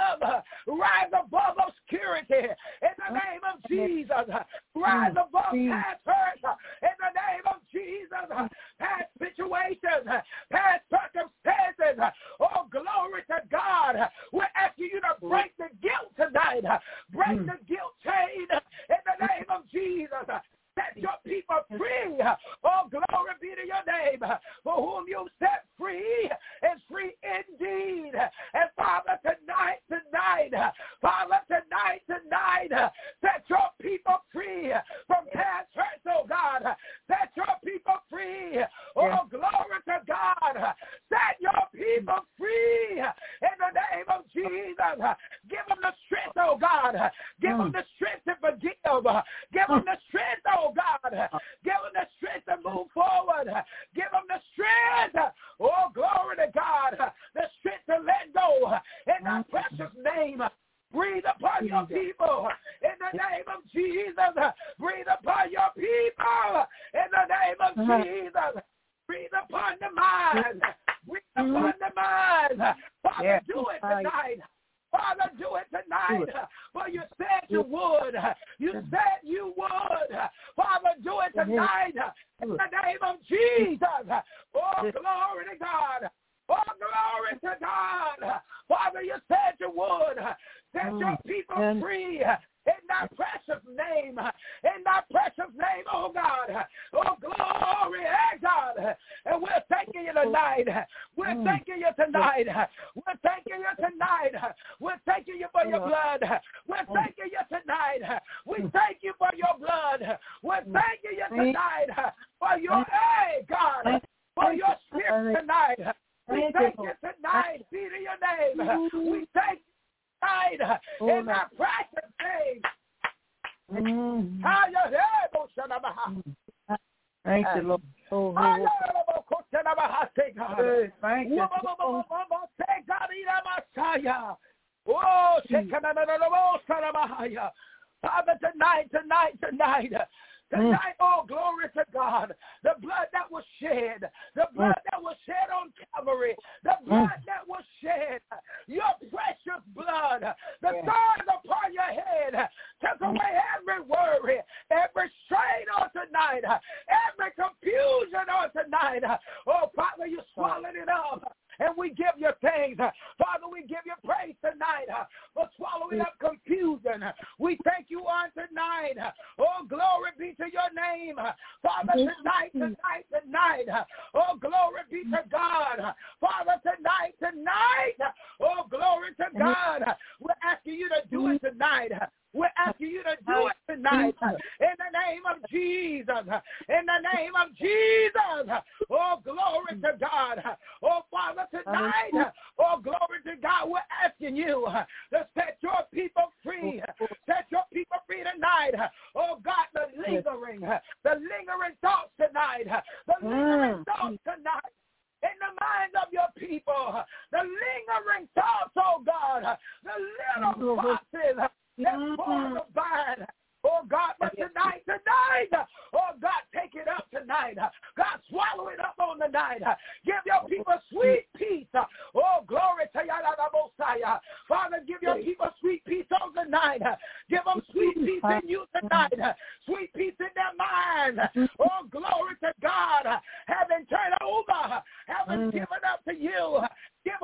above obscurity in the name of Jesus, rise above past hurt in the name of Jesus, past situations, past circumstances. Oh, glory to God. We're asking you to break the guilt tonight, break the guilt chain in the name of Jesus. Set your people free. Oh, glory be to your name. For whom you set free is free indeed. And Father, tonight, Father, tonight, set your people free from past hurts, oh God. Set your people free. Oh, glory to God. Set your people free in the name of Jesus. Give them the strength, oh God. Give them the strength to forgive. Give them the strength, oh God. Give them the strength to move forward. Give them the strength. Oh, glory to God. The strength to let go. In thy precious name. Breathe upon your people. In the name of Jesus. Breathe upon your people. In the name of Jesus. Breathe upon the mind. Breathe upon the mind. Father, do it tonight. Father, do it tonight. For you said you would. You said you would. Father, do it tonight. In the name of Jesus. Oh, glory to God. Oh, glory to God. Father, you said you would. Set your people free. In thy precious name. In thy precious name, oh God. Oh, glory, God. And we're thanking you tonight. We're thanking you tonight. We're thanking you tonight. We're thanking you for your blood. We're thanking you tonight. We thank you for your blood. We're thanking you tonight for your, hey, God, for your spirit tonight. We thank you tonight. Be to your name. We thank you tonight in thy precious name. Thank you, Lord. Thank you. Father, tonight. Tonight, oh, glory to God. The blood that was shed. The blood that was shed on Calvary. The blood that was shed. Your precious blood. The thorns upon your head. Took away every worry. Every strain on tonight. Every confusion on tonight. Oh, Father, you swallowed it up. And we give you thanks. Father, we give you praise tonight for swallowing up confusion. We thank you on tonight. Oh, glory be to your name. Father, tonight. Oh, glory be to God. Father, tonight. Oh, glory to God. We're asking you to do it tonight. We're asking you to do it tonight in the name of Jesus. In the name of Jesus. Oh, glory to God. Oh, Father, tonight. Oh, glory to God. We're asking you to set your people free. Set your people free tonight. Oh, God, the lingering thoughts tonight. The lingering thoughts tonight. In the minds of your people. The lingering thoughts, oh, God. The little foxes. That's for the vine. Oh, God, but tonight, oh, God, take it up tonight. God, swallow it up on the night. Give your people sweet peace. Oh, glory to Yahweh. Father, give your people sweet peace on the night. Give them sweet peace in you tonight. Sweet peace in their minds. Oh, glory to God. Having turned over. Having given up to you. Give them sweet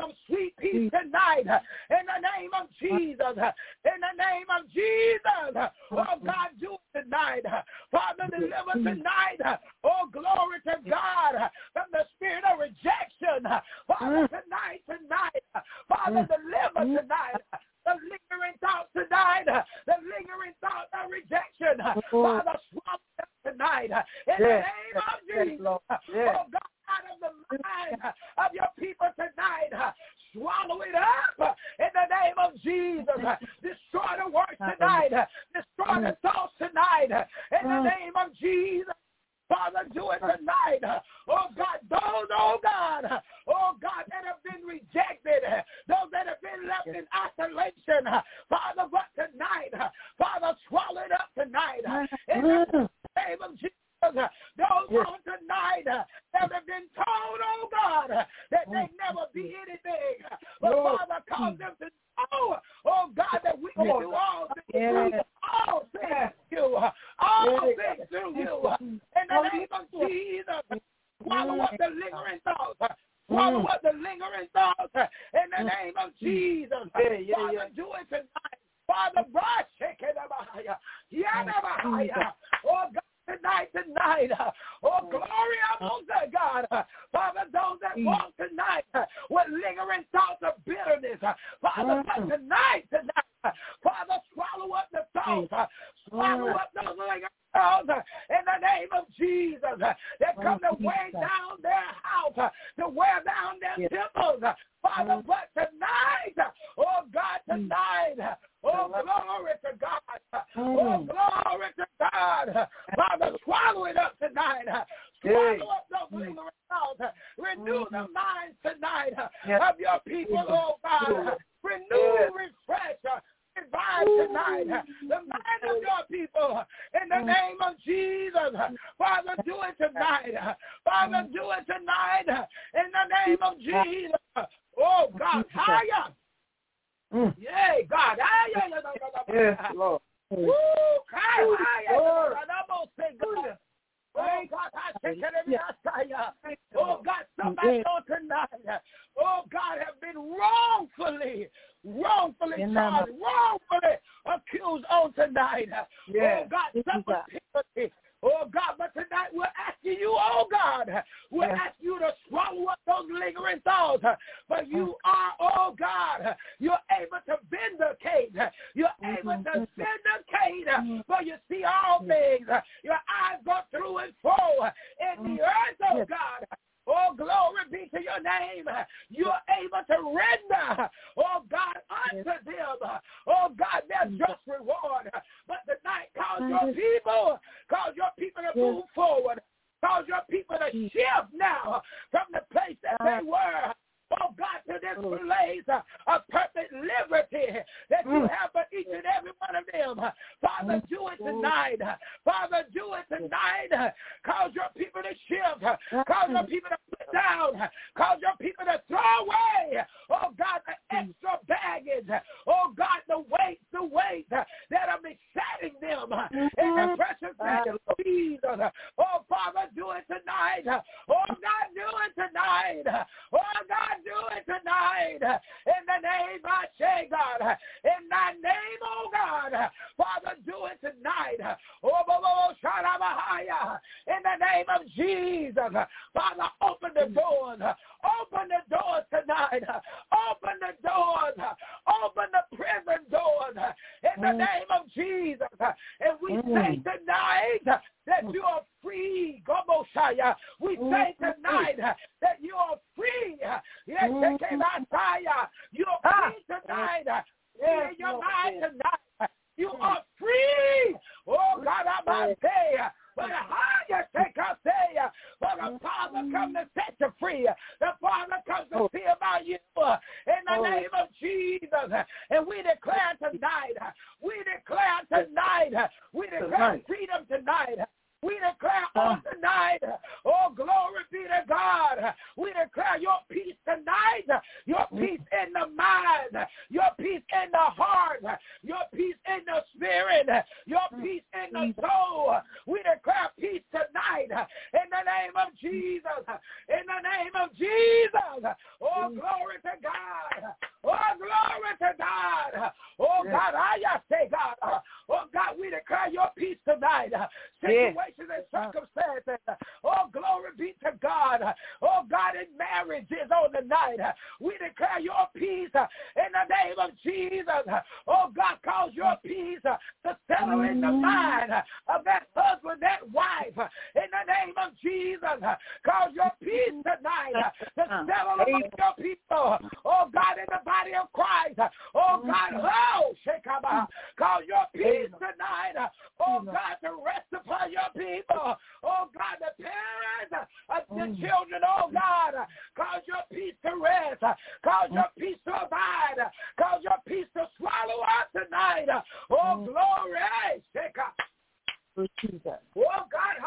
speak peace tonight in the name of Jesus. In the name of Jesus. Oh, God, do it tonight. Father, deliver tonight. Oh, glory to God from the spirit of rejection. Father, tonight. Father, deliver tonight. The lingering thoughts tonight, the lingering thoughts of rejection. Father, swallow them tonight in the name of Jesus. Oh, God, out of the mind of your people tonight, swallow it up in the name of Jesus. Destroy the works tonight. Destroy the thoughts tonight in the name of Jesus. Father, do it tonight. Oh, God, those, oh, God, that have been rejected, those that have been left in isolation, Father, but tonight, Father, swallow it up tonight. In the name of Jesus. Those on tonight that have been told, oh God, that they never be anything. But Father, cause them to know, oh God, that we can do all things. All things through you. All things through you. In the name of Jesus. Swallow up the lingering thoughts. Swallow up the lingering thoughts. In the name of Jesus. Father, do it tonight. Father, oh God. Tonight, oh glory, God, Father, those that walk tonight with lingering thoughts of bitterness, Father, but tonight, Father, swallow up the thoughts, swallow up those lingering thoughts in the name of Jesus that come to weigh down their house, to wear down their temples, Father, but tonight, oh God, tonight, oh, glory to God. Oh, glory to God. Father, swallow it up tonight. Swallow up those lingering thoughts. Renew the minds tonight of your people, oh God. Renew, refresh, revive tonight the mind of your people in the name of Jesus. Father, do it tonight. Father, do it tonight in the name of Jesus. Oh, God, higher. Yay, God. Yes, Lord. Woo, oh, God, somebody on tonight, oh, God, have been wrongfully charged, wrongfully accused on tonight. Oh, God, suffer. Oh, God, but tonight we're asking you, oh, God, we're asking you to swallow up those lingering thoughts. But you are, oh, God, you're able to vindicate. You're able to vindicate. For you see all things. Your eyes go through and full in the earth, oh, God. Oh, glory be to your name. You're able to render, oh, God, unto them, oh, God, their just reward. But tonight, cause your people to move forward. Cause your people to shift now from the place that they were, oh, God, to this place of perfect liberty that you have for each and every one of them. Father, do it tonight. Father, do it tonight. Cause your people to shift. Cause your people to put down. Cause your people to throw away, oh, God, the extra baggage. Oh, God, the weight that are besetting them in the precious name of Jesus. Oh, Father, do it tonight. Oh, God, do it tonight. Oh, God, do it tonight. In the name I say, God. In thy name, oh God. Father, do it tonight. Oh, in the name of Jesus. Father, open the doors. Open the doors tonight. Open the doors. Open the prison doors. In the name of Jesus. And we say tonight that you are free. We say tonight that you are free. Yes, you are free tonight. In your mind tonight. You are free. Oh, God, I'm say. But the Father comes to set you free. The Father comes to see about you in the name of Jesus. And we declare tonight, we declare freedom tonight. We declare on tonight, oh, glory be to God. We declare your peace tonight, your peace in the mind, your peace in the heart, your peace in the spirit, your peace in the soul. We declare peace tonight in the name of Jesus. In the name of Jesus. Oh, glory to God. to God. Oh, God, I say, God. Oh, God, we declare your peace tonight. Situations and circumstances. Oh, glory be to God. Oh, God, in marriages on the night. We declare your peace in the name of Jesus. Oh, God, cause your peace to settle in the mind of that husband, that wife. In the name of Jesus, cause your peace tonight to settle among your people. Oh, God, in the body of Christ. Oh, God, cause your peace tonight. Oh, God, to rest upon your people. Oh, God, the parents of the children. Oh, God, cause your peace to rest. Cause your peace to abide. Cause your peace to swallow up tonight. Oh, glory. Oh, God,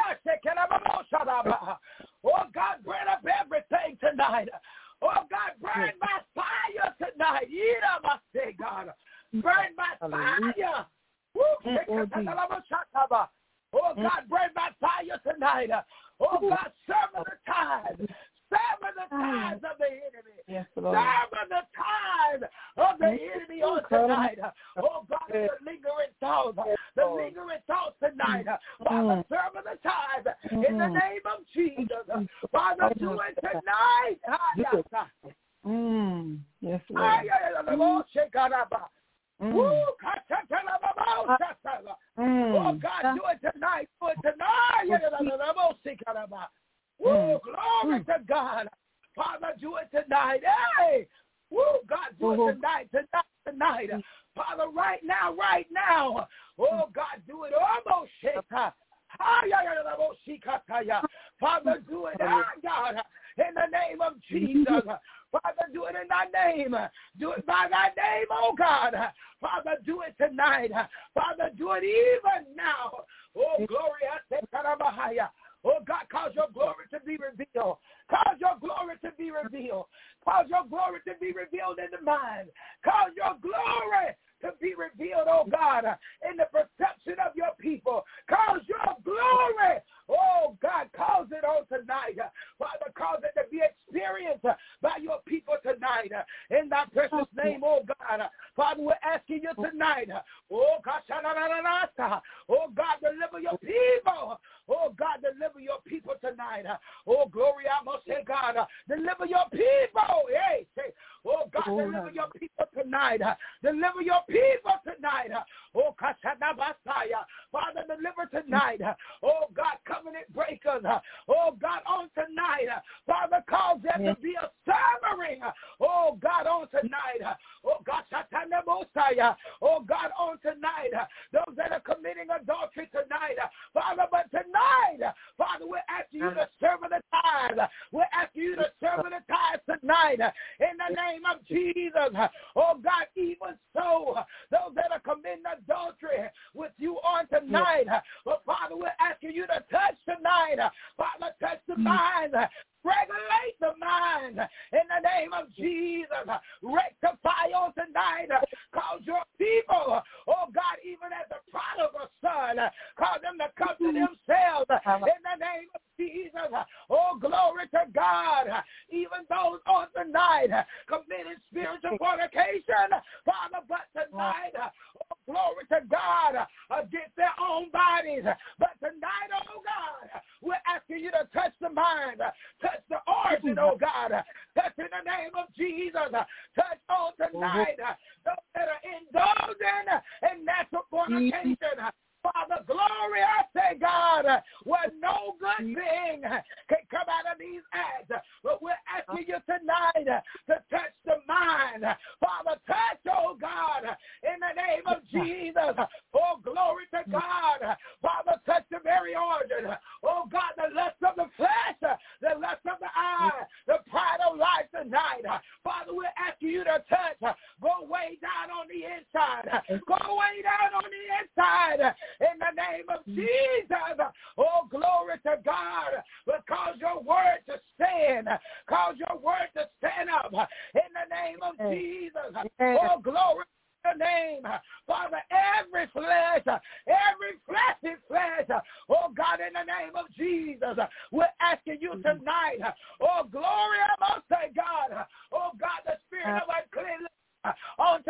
oh, God, burn up everything tonight. Oh, God, burn by fire tonight. God, burn by fire. Oh, God, burn by fire tonight. Oh, God, serve the time. Serve the times of the enemy. Yes, serve the times of the enemy on tonight. Oh, God, the lingering thoughts. The lingering thoughts tonight. Father, serve the times. In the name of Jesus. Father, do it tonight. Yes, Lord. Oh, God, do it tonight. Do it tonight. Woo, glory to God. Father, do it tonight. Hey, woo, God, do it tonight. Father, right now. Oh, God, do it almost. Father, do it, God, in the name of Jesus. Father, do it in thy name. Do it by thy name, oh God. Father, do it tonight. Father, do it even now. Oh, glory, I say, Karabahaya. Oh, God, cause your glory to be revealed. Cause your glory to be revealed. Cause your glory to be revealed in the mind. Cause your glory to be revealed, oh God, in the perception of your people. Cause your glory, oh God, cause it on tonight. Father, cause it to be experienced by your people tonight. In thy precious name, oh God. Father, we're asking you tonight, oh God, deliver your people. Oh God, deliver your people tonight. Oh, glory, I must say, God, deliver your people. Hey, oh God, deliver your people tonight. Deliver your people tonight. Oh, Father, deliver tonight. Oh God, covenant breakers. Oh God, on tonight. Father, cause there to be a severing. Oh God, on tonight. Oh God, oh God, on tonight. Those that are committing adultery tonight. Father, but tonight, Father, we're asking you to serve the tithes. We're asking you to serve the tithes tonight. In the name of Jesus. Oh God, even so, those that are committing adultery with you on tonight. But Father, we're asking you to touch tonight. Father, touch the mind. Regulate the mind in the name of Jesus. Rectify on tonight. Cause your people, oh God, even as the prodigal son, cause them to come to themselves in the name of Jesus. Oh, glory to God. Even those on tonight committing spiritual fornication, Father, but tonight, oh, glory to God, against their own bodies. But tonight, oh God, we're asking you to touch the mind, touch the origin, oh God, touch in the name of Jesus, touch on tonight, those that are indulging in natural fornication. Father, glory, I say, God, where no good thing can come out of these acts. But we're asking you tonight to touch the mind. Father, touch, oh God, in the name of Jesus. Oh, glory to God. Father, touch the very organ. Oh, God, the lust of the flesh, the lust of the eye, the pride of life tonight. Father, we're asking you to touch. Go way down on the inside. Go way down on the inside. In the name of Jesus, oh, glory to God, but cause your word to stand, cause your word to stand up in the name of Jesus, oh, glory to the name, Father, every fleshy flesh, oh, God, in the name of Jesus, we're asking you tonight, oh, glory, I must say, God, oh, God, the spirit of uncleanness on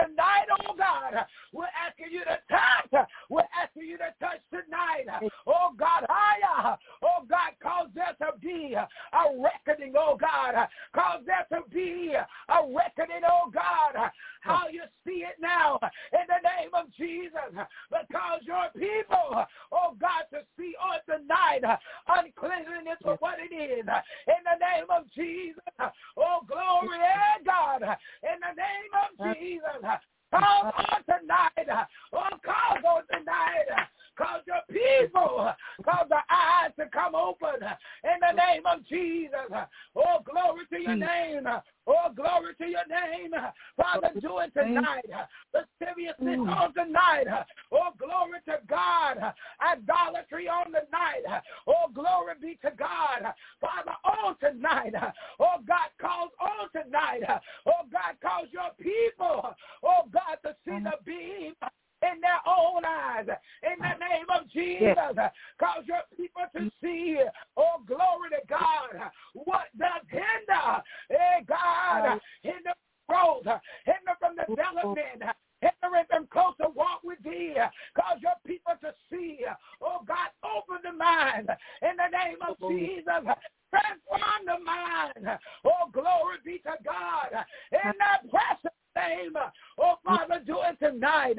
Cause on tonight. Oh, cause on tonight. Cause your people, cause the eyes to come open in the name of Jesus. Oh, glory to your name. Oh, glory to your name. Father, do it tonight. Lasciviousness on tonight. Oh, glory to God. Idolatry on the night. Oh, glory be to God. Father, on tonight. Oh, God, cause on tonight. Oh, God, cause your people, oh, God, to see the beam in their own eyes, in the name of Jesus. Cause your people to see, oh, glory to God, what does hinder, God, hinder growth, hinder from development, hindering them closer walk with thee. Cause your people to see, oh, God, open the mind in the name of Jesus. Transform the mind. Oh, glory be to God. In that precious name, oh, Father, do it tonight.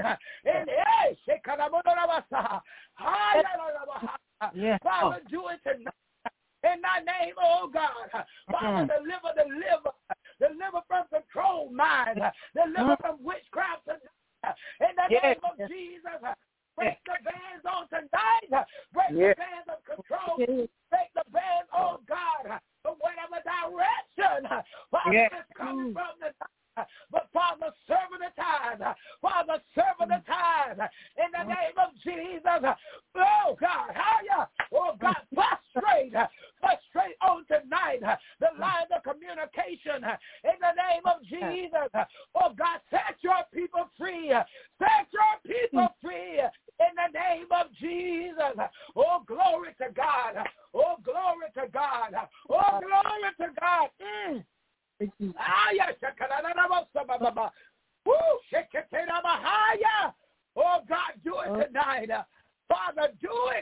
Father, do it tonight. In thy name, oh God. Father, deliver from controlled mind. Deliver from witchcraft tonight. In the name of Jesus. Break the bands on tonight. Break the bands of control. Break the bands, oh God, from whatever direction Father is coming from the time. But Father, serve the tide. Father, serve the tide. In the name of Jesus. Oh God, oh God, frustrate on tonight the lines of communication. In the name of Jesus. Oh God, set your people free. Set your people free. In the name of Jesus. Oh, glory to God. Oh, glory to God. Oh, glory to God. Oh, God, do it tonight. Father, do it.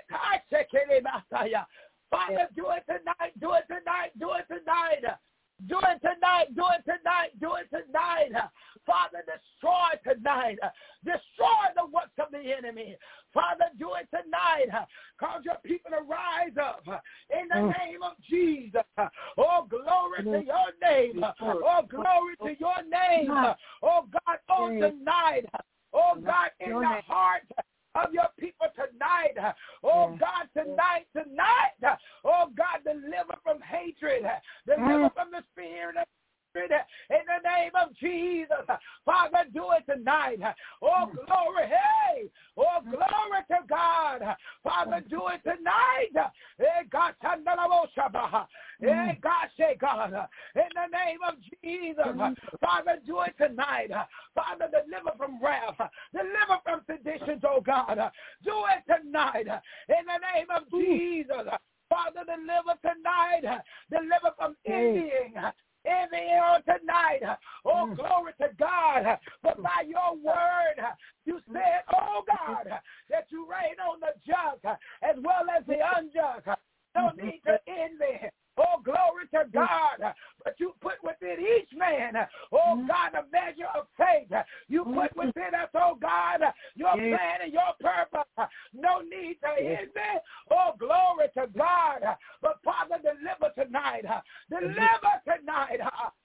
Father, do it tonight. Do it tonight. Do it tonight. Do it tonight. Do it tonight. Do it tonight. Father, destroy tonight. Destroy the works of the enemy. Father, do it tonight. Cause your people to rise up in the name of Jesus. Oh, glory to your name. Oh, glory to your name. Oh, God, on tonight. Oh, God, in the heart of your people tonight. Oh, God, tonight. Oh, God, deliver from hatred. Deliver from the spirit of in the name of Jesus. Father, do it tonight. Oh, glory. Hey. Oh, glory to God. Father, do it tonight. Hey, God. Hey, God, say God. In the name of Jesus. Father, do it tonight. Father, deliver from wrath. Deliver from seditions, oh God. Do it tonight. In the name of Jesus. Father, deliver tonight. Deliver from envying. In the air tonight. Oh, glory to God. But by your word, you said, oh God, that you reign on the just as well as the unjust. No need to envy. Oh, glory to God. But you put within each man, oh God, a measure of faith. You put within us, oh God, your plan and your purpose. No need to envy. Oh, glory to God. But Father, deliver tonight. Deliver tonight.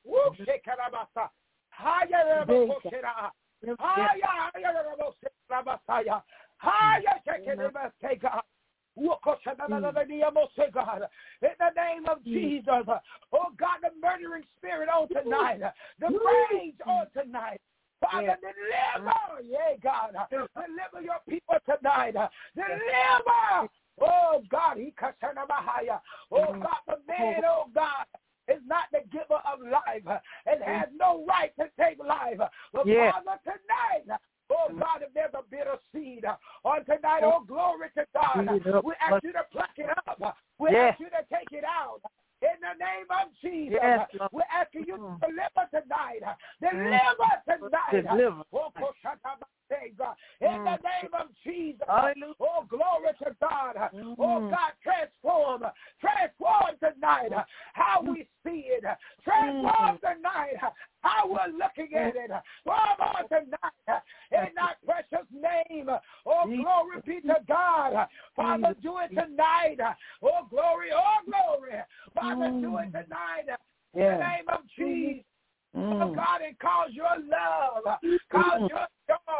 God. In the name of Jesus. Oh God, the murdering spirit on tonight. The rage on tonight. Father, deliver. Yeah, God. Deliver your people tonight. Deliver. Oh God, oh God, the man, oh God, is not the giver of life and has no right to take life. But Father, tonight, oh God, if there's a bitter seed on tonight, oh glory to God, we ask you to pluck it up. We ask you to take it out. In the name of Jesus, we're asking you to deliver tonight. Deliver tonight. In the name of Jesus. Oh, glory to God. Oh, God, transform tonight how we see it. Transform tonight how we're looking at it. Transform tonight in that precious name. Oh, glory be to God. Father, do it tonight. Oh, glory, Father, do it tonight. In the name of Jesus. Oh, God, and cause your love, cause your joy,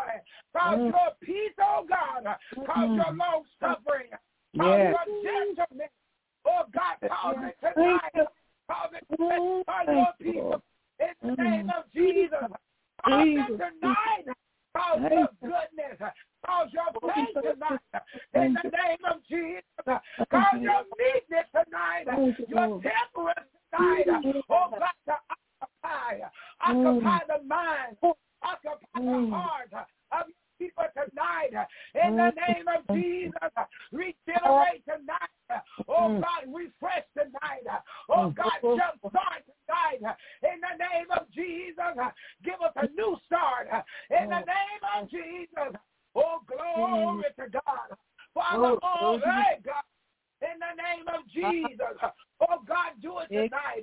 cause your long suffering, cause your gentleness. Oh God, cause it tonight. Cause it to touch your people in the name of Jesus. Cause it tonight. Cause your goodness. Cause your faith tonight. In the name of Jesus. Cause your meekness tonight. Your temperance tonight. Oh God, to occupy the mind. Occupy the heart of your people tonight. In the name of Jesus. Regenerate tonight. Oh God, refresh tonight. Oh God, jumpstart tonight. In the name of Jesus, give us a new start. In the name of Jesus. Oh, glory to God. Father, oh, hey, God. In the name of Jesus. Oh God, do it tonight.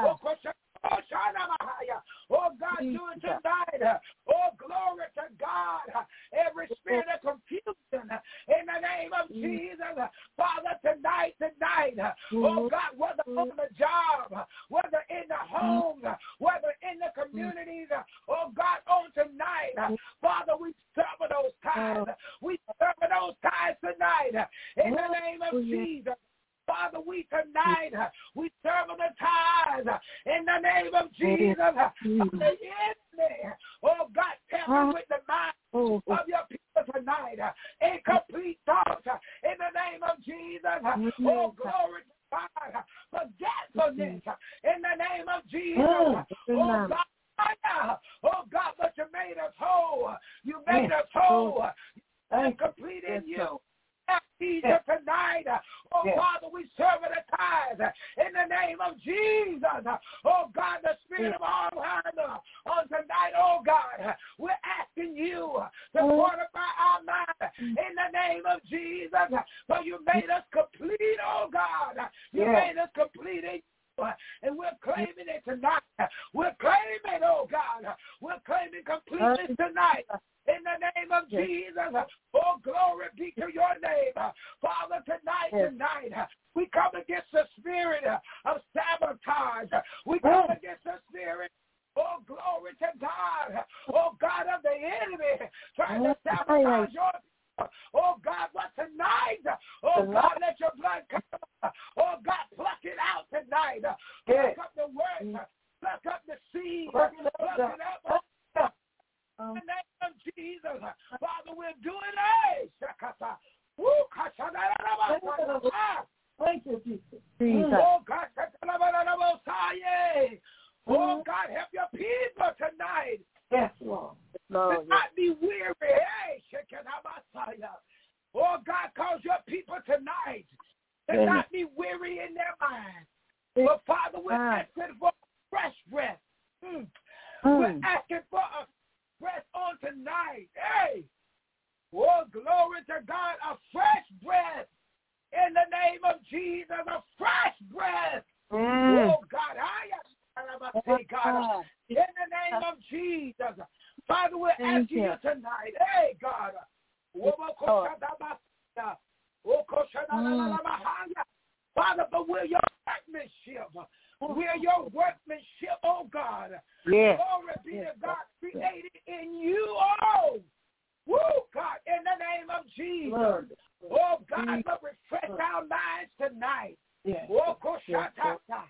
Oh God, do it tonight. Oh, glory to God. Every spirit of confusion in the name of Jesus. Father, tonight. Oh God, whether on the job, whether in the homes, whether in the communities. Oh God, on tonight. Father, we sever those ties. We sever those ties tonight. In the name of Jesus. Father, we tonight, we serve the ties in the name of Jesus. The enemy, oh God, tamper with the mind of your people tonight. Incomplete thoughts in the name of Jesus. Oh, glory to God. Forgetfulness in the name of Jesus. Oh, God. Oh, God, but you made us whole. You made us whole. And complete in you. Jesus tonight. Oh, Father, we serve the tithes in the name of Jesus. Oh, God, the Spirit of Alzheimer on tonight, oh, God, we're asking you to fortify our mind in the name of Jesus. For you made us complete, oh, God. You made us complete in you. And we're claiming it tonight. We're claiming, oh, God. We're claiming completeness tonight. In the name of Jesus, oh, glory be to your name. Father, tonight, we come against the spirit of sabotage. We come against the spirit, oh, glory to God, oh, God of the enemy, trying to sabotage your people. Oh, God, but tonight, oh, God, let your blood come. Oh, God, pluck it out tonight. Pluck up the words, pluck up the seed, pluck it up. In the name of Jesus, Father, we're doing it. Thank you, Jesus. Oh, God, oh, God, help your people tonight. Yes, Lord. To not be weary. Oh, God, cause your people tonight to not be weary in their mind. But, Father, we're asking for fresh breath. We're asking for a breath on tonight. Hey, oh, glory to God, a fresh breath in the name of Jesus, a fresh breath. Oh, God, God, in the name of Jesus. Father, we're asking you tonight. Hey, God. Father, but we're your workmanship. We're your workmanship, oh God. Yes. Glory be to God, created in you, oh. Woo, God, in the name of Jesus. Oh, God, but refresh our minds tonight. Yes. Oh, koshatata.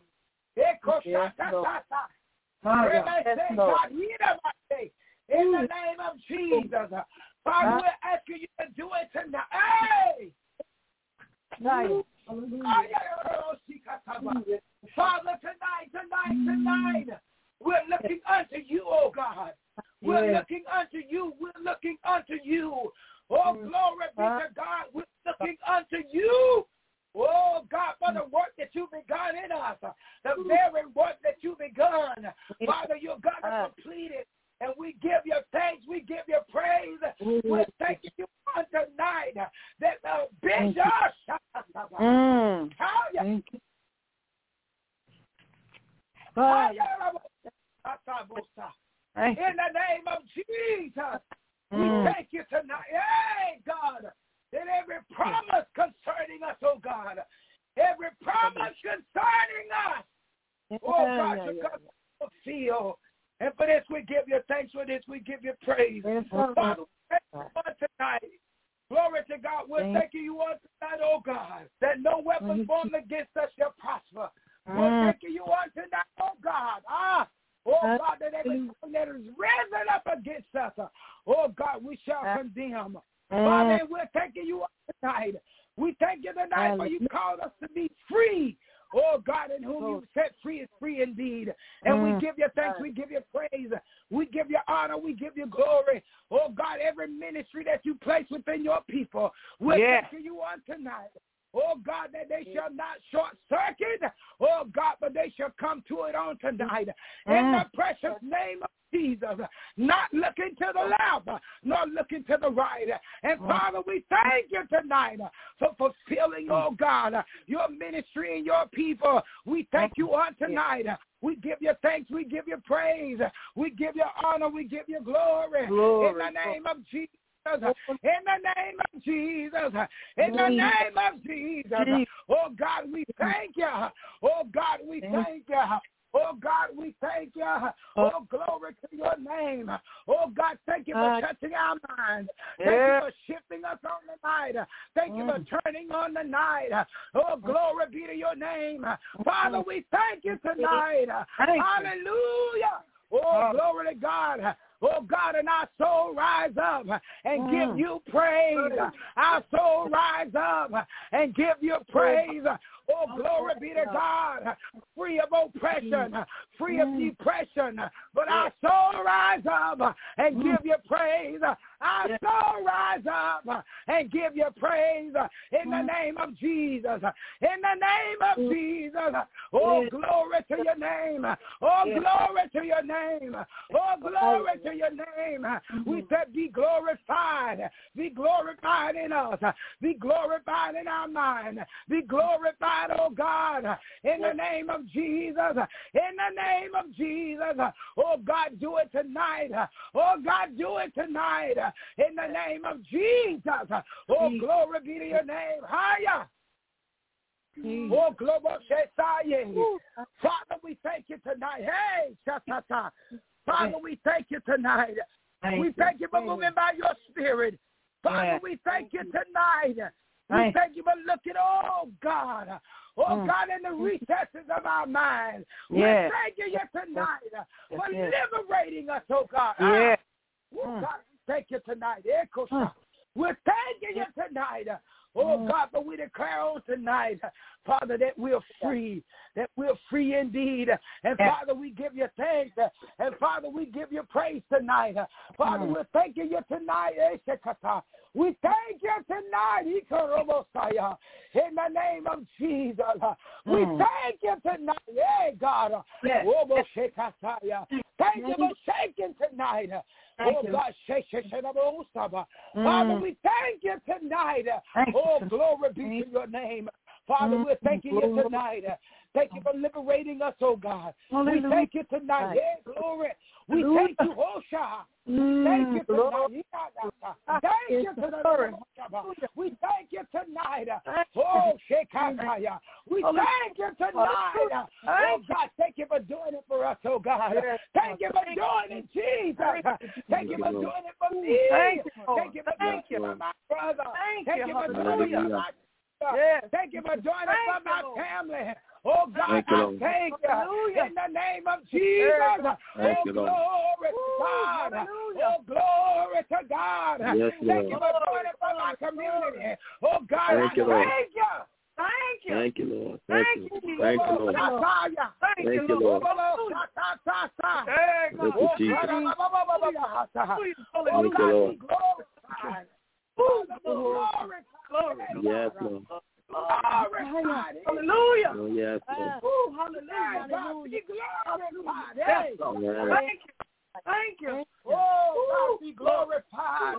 In the name of Jesus. Father, we're asking you to do it tonight. Hey! Father, tonight, we're looking unto you, oh God. We're looking unto you. We're looking unto you. Oh, glory be to God. We're looking unto you. Oh, God, for the work that you've begun in us, the very work that you've begun. Father, you're going to complete it. And we give you thanks. We give you praise. We're thanking you on tonight that the big in the name of Jesus, we thank you tonight. Hey, God, that every promise concerning us, oh God, every promise concerning us, oh God, you're going to fulfill. And for this, we give you thanks. For this, we give you praise. Father, we thank you for tonight. Glory to God, we're thanking you on tonight, oh God, that no weapon formed against us shall prosper. We're thanking you on tonight, oh God. God, that every tongue that is risen up against us, oh God, we shall condemn. Father, we're thanking you on tonight. We thank you tonight for you called us to be free. Oh, God, in whom you set free is free indeed. And we give you thanks. We give you praise. We give you honor. We give you glory. Oh, God, every ministry that you place within your people, we're thanking you on tonight. Oh, God, that they shall not short circuit. Oh, God, but they shall come to it on tonight. In the precious name of Jesus, not looking to the left, nor looking to the right. And Father, we thank you tonight for fulfilling, oh God, your ministry and your people. We thank you on tonight. We give you thanks. We give you praise. We give you honor. We give you glory. In the name of Jesus. In the name of Jesus. In the name of Jesus. Oh God, we thank you. Oh God, we thank you. Oh, God, we thank you. Oh, glory to your name. Oh, God, thank you for touching our minds. Thank you for shifting us on the night. Thank you for turning on the night. Oh, glory be to your name. Father, we thank you tonight. Hallelujah. Oh, glory to God. Oh, God, and our soul rise up and give you praise. Our soul rise up and give you praise. Oh, glory be to God. Free of oppression, free of depression. But our soul rise up and give you praise. Our soul rise up and give you praise in the name of Jesus. In the name of Jesus. Oh, glory to your name. Oh, glory to your name. Oh, glory to your name. We said be glorified. Be glorified in us. Be glorified in our mind. Be glorified, oh God, in the name of Jesus. In the name of Jesus. Oh, God, do it tonight. Oh, God, do it tonight. In the name of Jesus. Oh, glory be to your name. Higher. Oh, global Shetaye. Father, we thank you tonight. Hey, Shatata. Father, we thank you tonight. We thank you for moving by your spirit. Father, we thank you tonight. We thank you for looking, oh God, God, in the recesses of our minds. We thank you tonight for liberating us, oh God. Oh God, we thank you tonight. We're thanking you tonight. Oh, God, but we declare on tonight, Father, that we're free indeed. And, Father, we give you thanks. And, Father, we give you praise tonight. Father, we're thanking you tonight. We thank you tonight. In the name of Jesus. We thank you tonight. Hey, God. Thank you for shaking tonight. Oh, God, Father, we thank you tonight. Oh, glory be to your name. Father, we're thanking you tonight. Thank you for liberating us, oh God. We thank you tonight. Yeah, glory. We thank you, Osha. Thank you tonight. Thank you tonight. We thank you tonight. Oh, Shekataya. We thank you tonight. Oh, God, thank you for doing it for us, oh God. Thank you for doing it, Jesus. Thank you for doing it for me. Thank you for doing it for my brother. Thank you for doing it for my sister. Thank you for doing it for my family. Oh, God, I thank you in the name of Jesus. Oh, glory to God. Oh, glory to God. Thank you for doing it for my community. Oh, God, I thank you. Thank you. Thank you, Lord. Thank you. Thank you, Lord. Thank you, Lord. Thank you, Jesus. Thank you, Lord. Yes, Lord. Hallelujah. Oh, yes, Lord. Oh, hallelujah. God be glorified. Hey. Thank you. Thank you. Oh, God be glorified.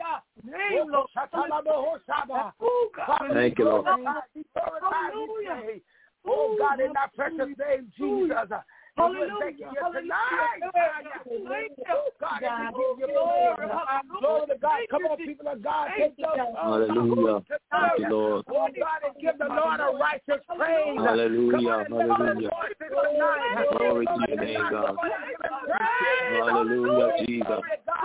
Thank you, Lord. Hallelujah. Oh, God, in that precious name, Jesus. Hallelujah. Thank you. God, and we give you glory to God. Come on, people of God. Take those. Hallelujah. Thank you, Lord. Oh, God, and give the Lord a righteous praise. Hallelujah. Hallelujah. Glory to your name, God. Hallelujah, Jesus.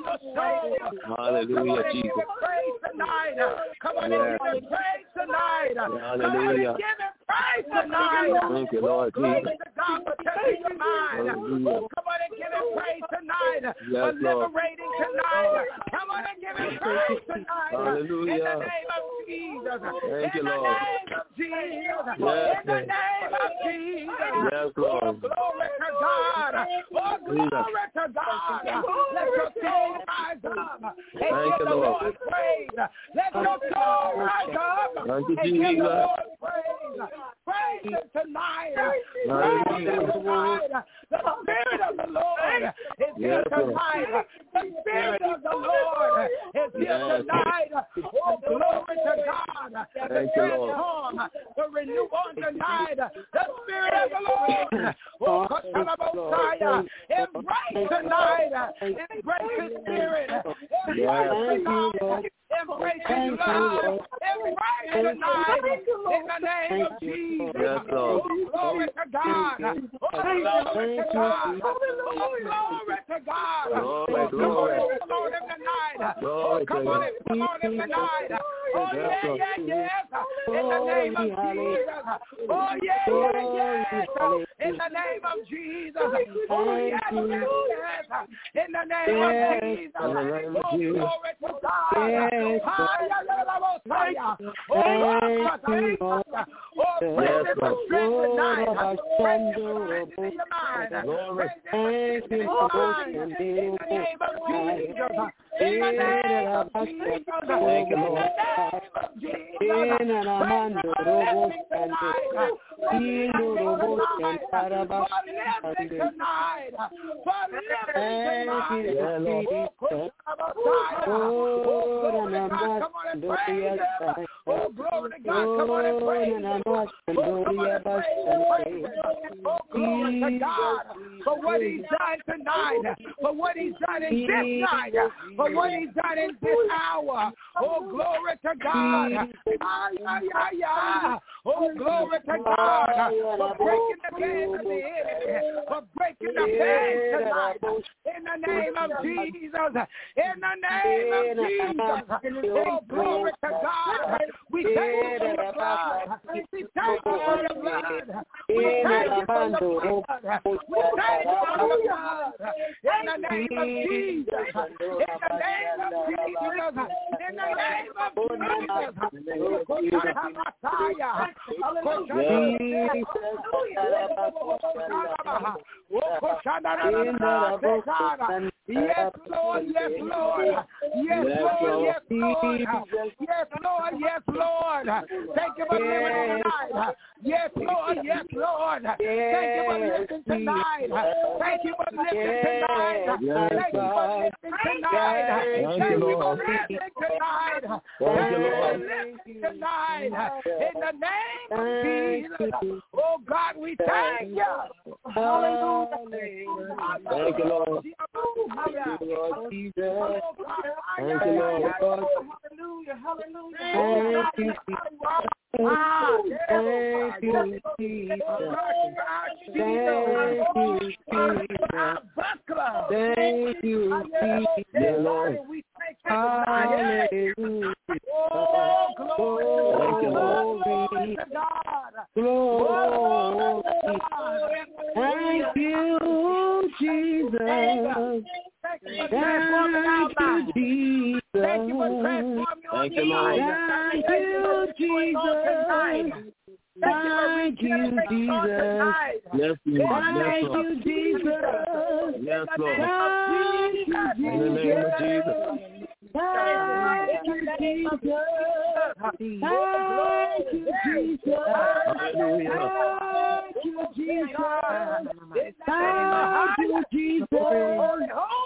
your Savior. Hallelujah, Jesus. Praise tonight. Come on and give him praise tonight. Hallelujah. Give him praise tonight. Thank you, Lord Glory Jesus. to God for touching your mind. Hallelujah. Come on and give him praise tonight. Yes, For liberating tonight. Come on and give him praise tonight. Hallelujah. In the name of Jesus. Thank you, Lord. In the name of Jesus. Yes, In the name of Jesus. Yes, Lord. Oh, glory to God. Oh, glory to God. Let your soul rise up and give the Lord praise. Let your soul rise up Thank you, and give the Jesus. Lord praise. Praise him tonight. Hallelujah. Praise him tonight. The Spirit of the Lord is here tonight. The Spirit of the Lord is here tonight. Oh, glory to God. Thank you, Lord. Transform, to renew on tonight. The Spirit of the Lord. Oh, Messiah. Embrace tonight. Embrace his Spirit. Embrace tonight. Embrace his love. Embrace tonight. In the name of Jesus. Yes, Lord. Oh, glory to God. Oh, glory to God. Oh, glory to God. Glory, Oh, glory. come on in the night. Glory Oh, come to on God. in, come on in the night. Oh, Yes, yeah, Lord. yeah, yes. In the name of Jesus. Oh, yeah, yeah, yes. In the name of Jesus. Oh, yes, yes, yes. In the name of Jesus. In the name of Oh, Jesus. glory to God. Oh, praise him for strength tonight. Praise him for strength in your mind. Praise him for strength in your mind. In the name of Jesus. In the name of Jesus. Thank you, In Lord. the name of Jesus. Praise him for lifting tonight. For lifting tonight. For lifting tonight. For lifting Yeah, tonight. Lord. Oh, glory to God. Come on and praise him. Oh, glory to God. Come on and praise him. Oh, come on and praise him. Oh, glory to God for what he's done tonight, for what he's done in this night, for what he's done in this hour. Oh, glory to God. Oh, glory to God for breaking the bands of the enemy, for breaking the bands tonight. In the name of Jesus. In the name of Jesus. Oh, glory to God. We thank you for your blood. We thank you for your blood. We thank you for your blood. We thank you for your blood. In the name of Jesus. In the name of Jesus. In the name of Jesus. Yes, Lord, yes, Lord. Yes, Lord, yes, Lord. Yes, Lord, yes, Lord. Thank you for living tonight. Yes, Lord, yes, Lord. Thank you for living tonight. Thank you for living tonight. Thank you for living tonight. Thank you for living tonight. Thank you for living tonight. In the name of Jesus. Oh, God, we thank you. Hallelujah. Thank you, Lord. Thank you, Lord Jesus. Thank you, Lord. Hallelujah, hallelujah. Thank you, Thank you, Jesus. Thank you, Jesus. We thank you. Hallelujah. Oh, glory to God. Glory. Thank you, Jesus. Thank you for transforming our lives. Thank you for transforming our lives. Thank you, Jesus. Thank you, Jesus. Yes, Lord. Thank you, Jesus. Yes, Lord. Thank you, Jesus. In the name of Jesus. Thank you, Jesus. Thank you, Jesus. Hallelujah. Thank you, Jesus. Thank you, Jesus. Holy,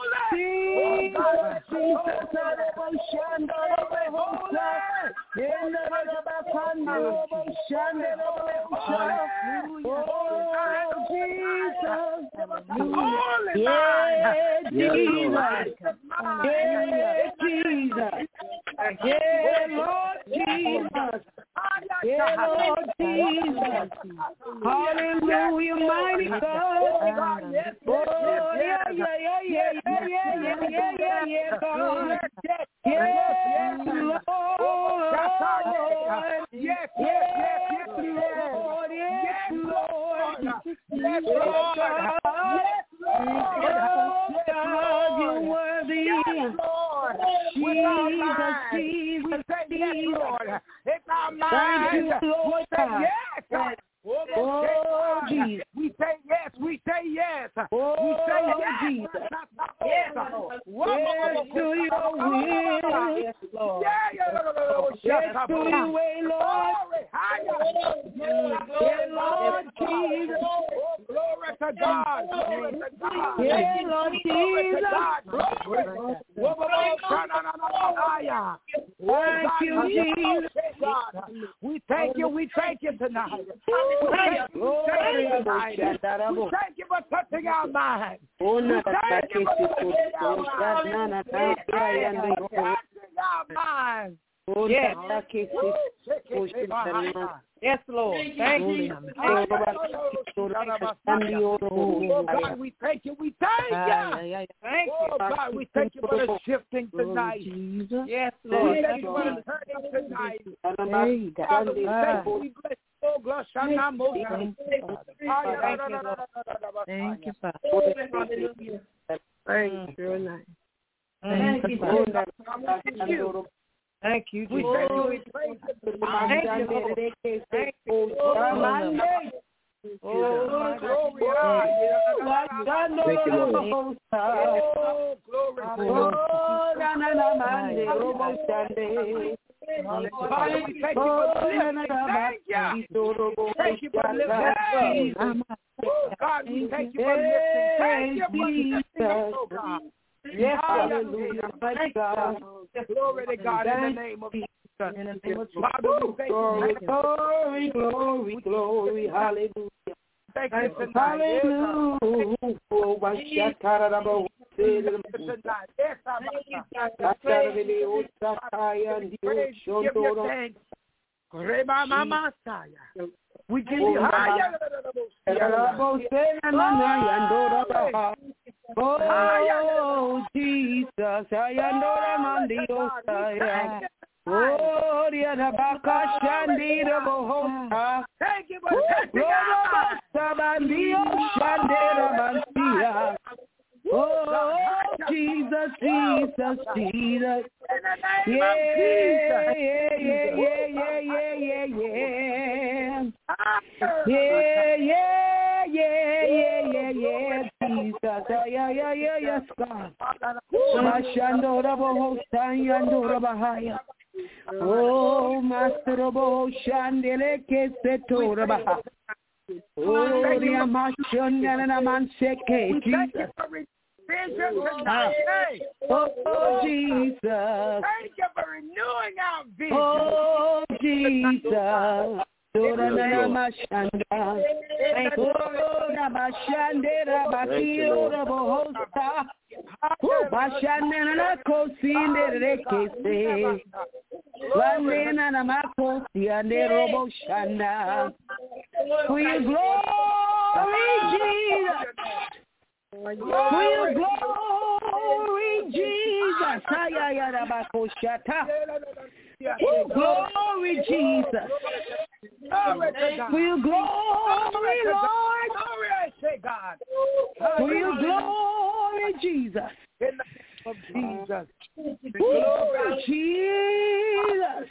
Lord Jesus. Yeah, Lord Jesus. Hallelujah, mighty God. Oh, yeah. God. Yes, Lord. Yes, Lord. Yes, Lord. Yes, Lord. God, you're worthy. Yes, Lord. Jesus. Yes, Lord. It's our mind. Thank you, Lord. Yes. Oh, Jesus. We say yes. We say yes. Oh, we say yes. Jesus. Yes. Yes to your will. Yes, Lord. Yes to your way, Lord. Yes, Lord Jesus. Glory to God. Glory to God. Yes, Lord Jesus. Thank you, Jesus. We thank you. We thank you tonight. We thank you for touching our minds. We thank you for touching our minds. Yes, Lord. Thank you. Oh, God, we thank you. We thank you. Thank you. Oh, God, we thank you for the shifting tonight. Yes, Lord. We thank you for the turning tonight. Father, we thank you. We bless you. Oh, God, thank you, Father. Thank you. Thank you, Father. Thank you, Jesus. We thank you. We praise you. Thank you. Thank you. Oh, glory. Father, we thank you for living. Thank you for living. God, we thank you for lifting. Thank you for lifting, oh God. Yes, hallelujah. Thank God. Glory to God in the name of Jesus. Father, we thank you. Glory, hallelujah. Thank you tonight. We give you higher. Oh, Jesus. Oh, the Baka Shandira Bohosa. Thank you for oh, Jesus, Jesus, Jesus. Yeah. Jesus. Yes, God. Mashandora Bohosa, Yandora Bahaya. Oh, Master Robo Shandele Kesetora Baha. Oh, the Amashon and Amanseke, Jesus. Oh, Jesus. Thank you for renewing our vision. Oh, Jesus. For your glory, Jesus. For your glory, Jesus. Glory, Jesus. For your glory, Lord. For your glory, Jesus. In the name of Jesus. Glory, Jesus.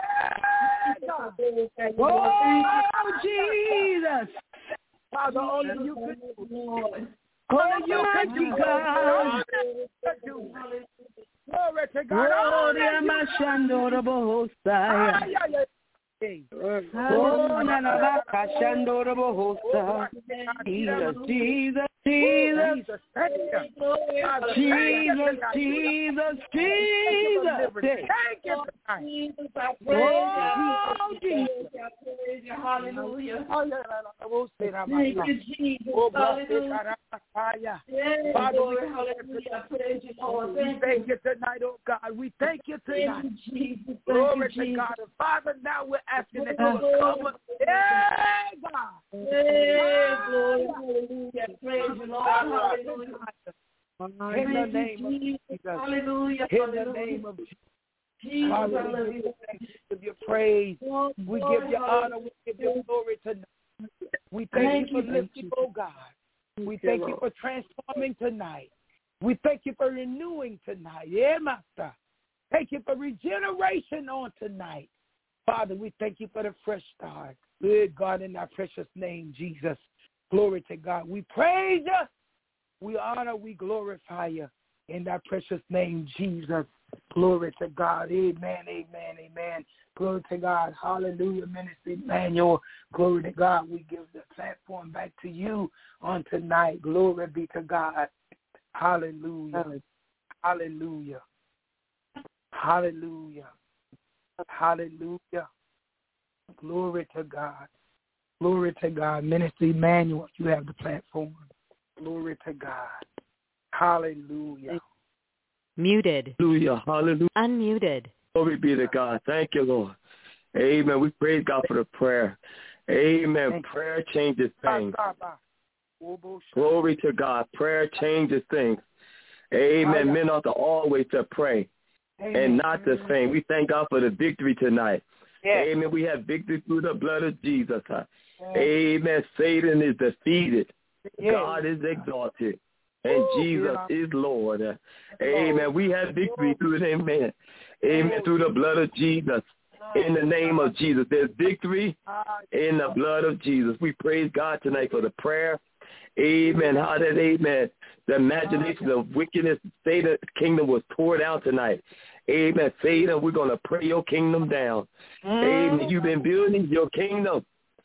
Oh, Jesus. Father, only you could do, Lord. Only you could do, God. Glory to God. Oh, Nanabaka Shandora Bohosa. Jesus, Jesus, Jesus. Jesus, Jesus, Jesus. Thank you. Oh, Jesus. Hallelujah. Thank you, Jesus. Hallelujah. Father, we praise you, Lord. We thank you tonight, oh God. We thank you tonight. Glory to God. Father, now we're asking that you will cover. Yeah, God. Yeah, glory. Hallelujah. Praise you, Lord. Hallelujah. In the name of Jesus. Hallelujah. In the name of Jesus. Hallelujah. We give you praise. We give you honor. We give you glory tonight. We thank you for lifting, oh God. We thank you for transforming tonight. We thank you for renewing tonight. Yeah, Master. Thank you for regeneration on tonight. Father, we thank you for the fresh start. Good God, in our precious name, Jesus. Glory to God. We praise you. We honor, we glorify you. In that precious name, Jesus. Glory to God. Amen, amen, amen. Glory to God. Hallelujah, Minister Emmanuel. Glory to God. We give the platform back to you on tonight. Glory be to God. Hallelujah. Hallelujah. Hallelujah. Hallelujah. Glory to God. Glory to God. Minister Emmanuel, you have the platform. Glory to God. Hallelujah. Muted. Hallelujah. Hallelujah. Unmuted. Glory be to God. Thank you, Lord. Amen. We praise God for the prayer. Amen. Prayer changes things. Glory to God. Prayer changes things. Amen. Men ought to always to pray and not to sing. We thank God for the victory tonight. Yes. Amen. We have victory through the blood of Jesus. Yes. Amen. Satan is defeated. Yes. God is exalted. And Jesus is Lord. Amen. We have victory through it. Amen. Amen. Through the blood of Jesus. In the name of Jesus. There's victory in the blood of Jesus. We praise God tonight for the prayer. Amen. Amen. The imagination of wickedness, Satan's kingdom was poured out tonight. Amen. Satan, we're going to pray your kingdom down. Amen. You've been building your kingdom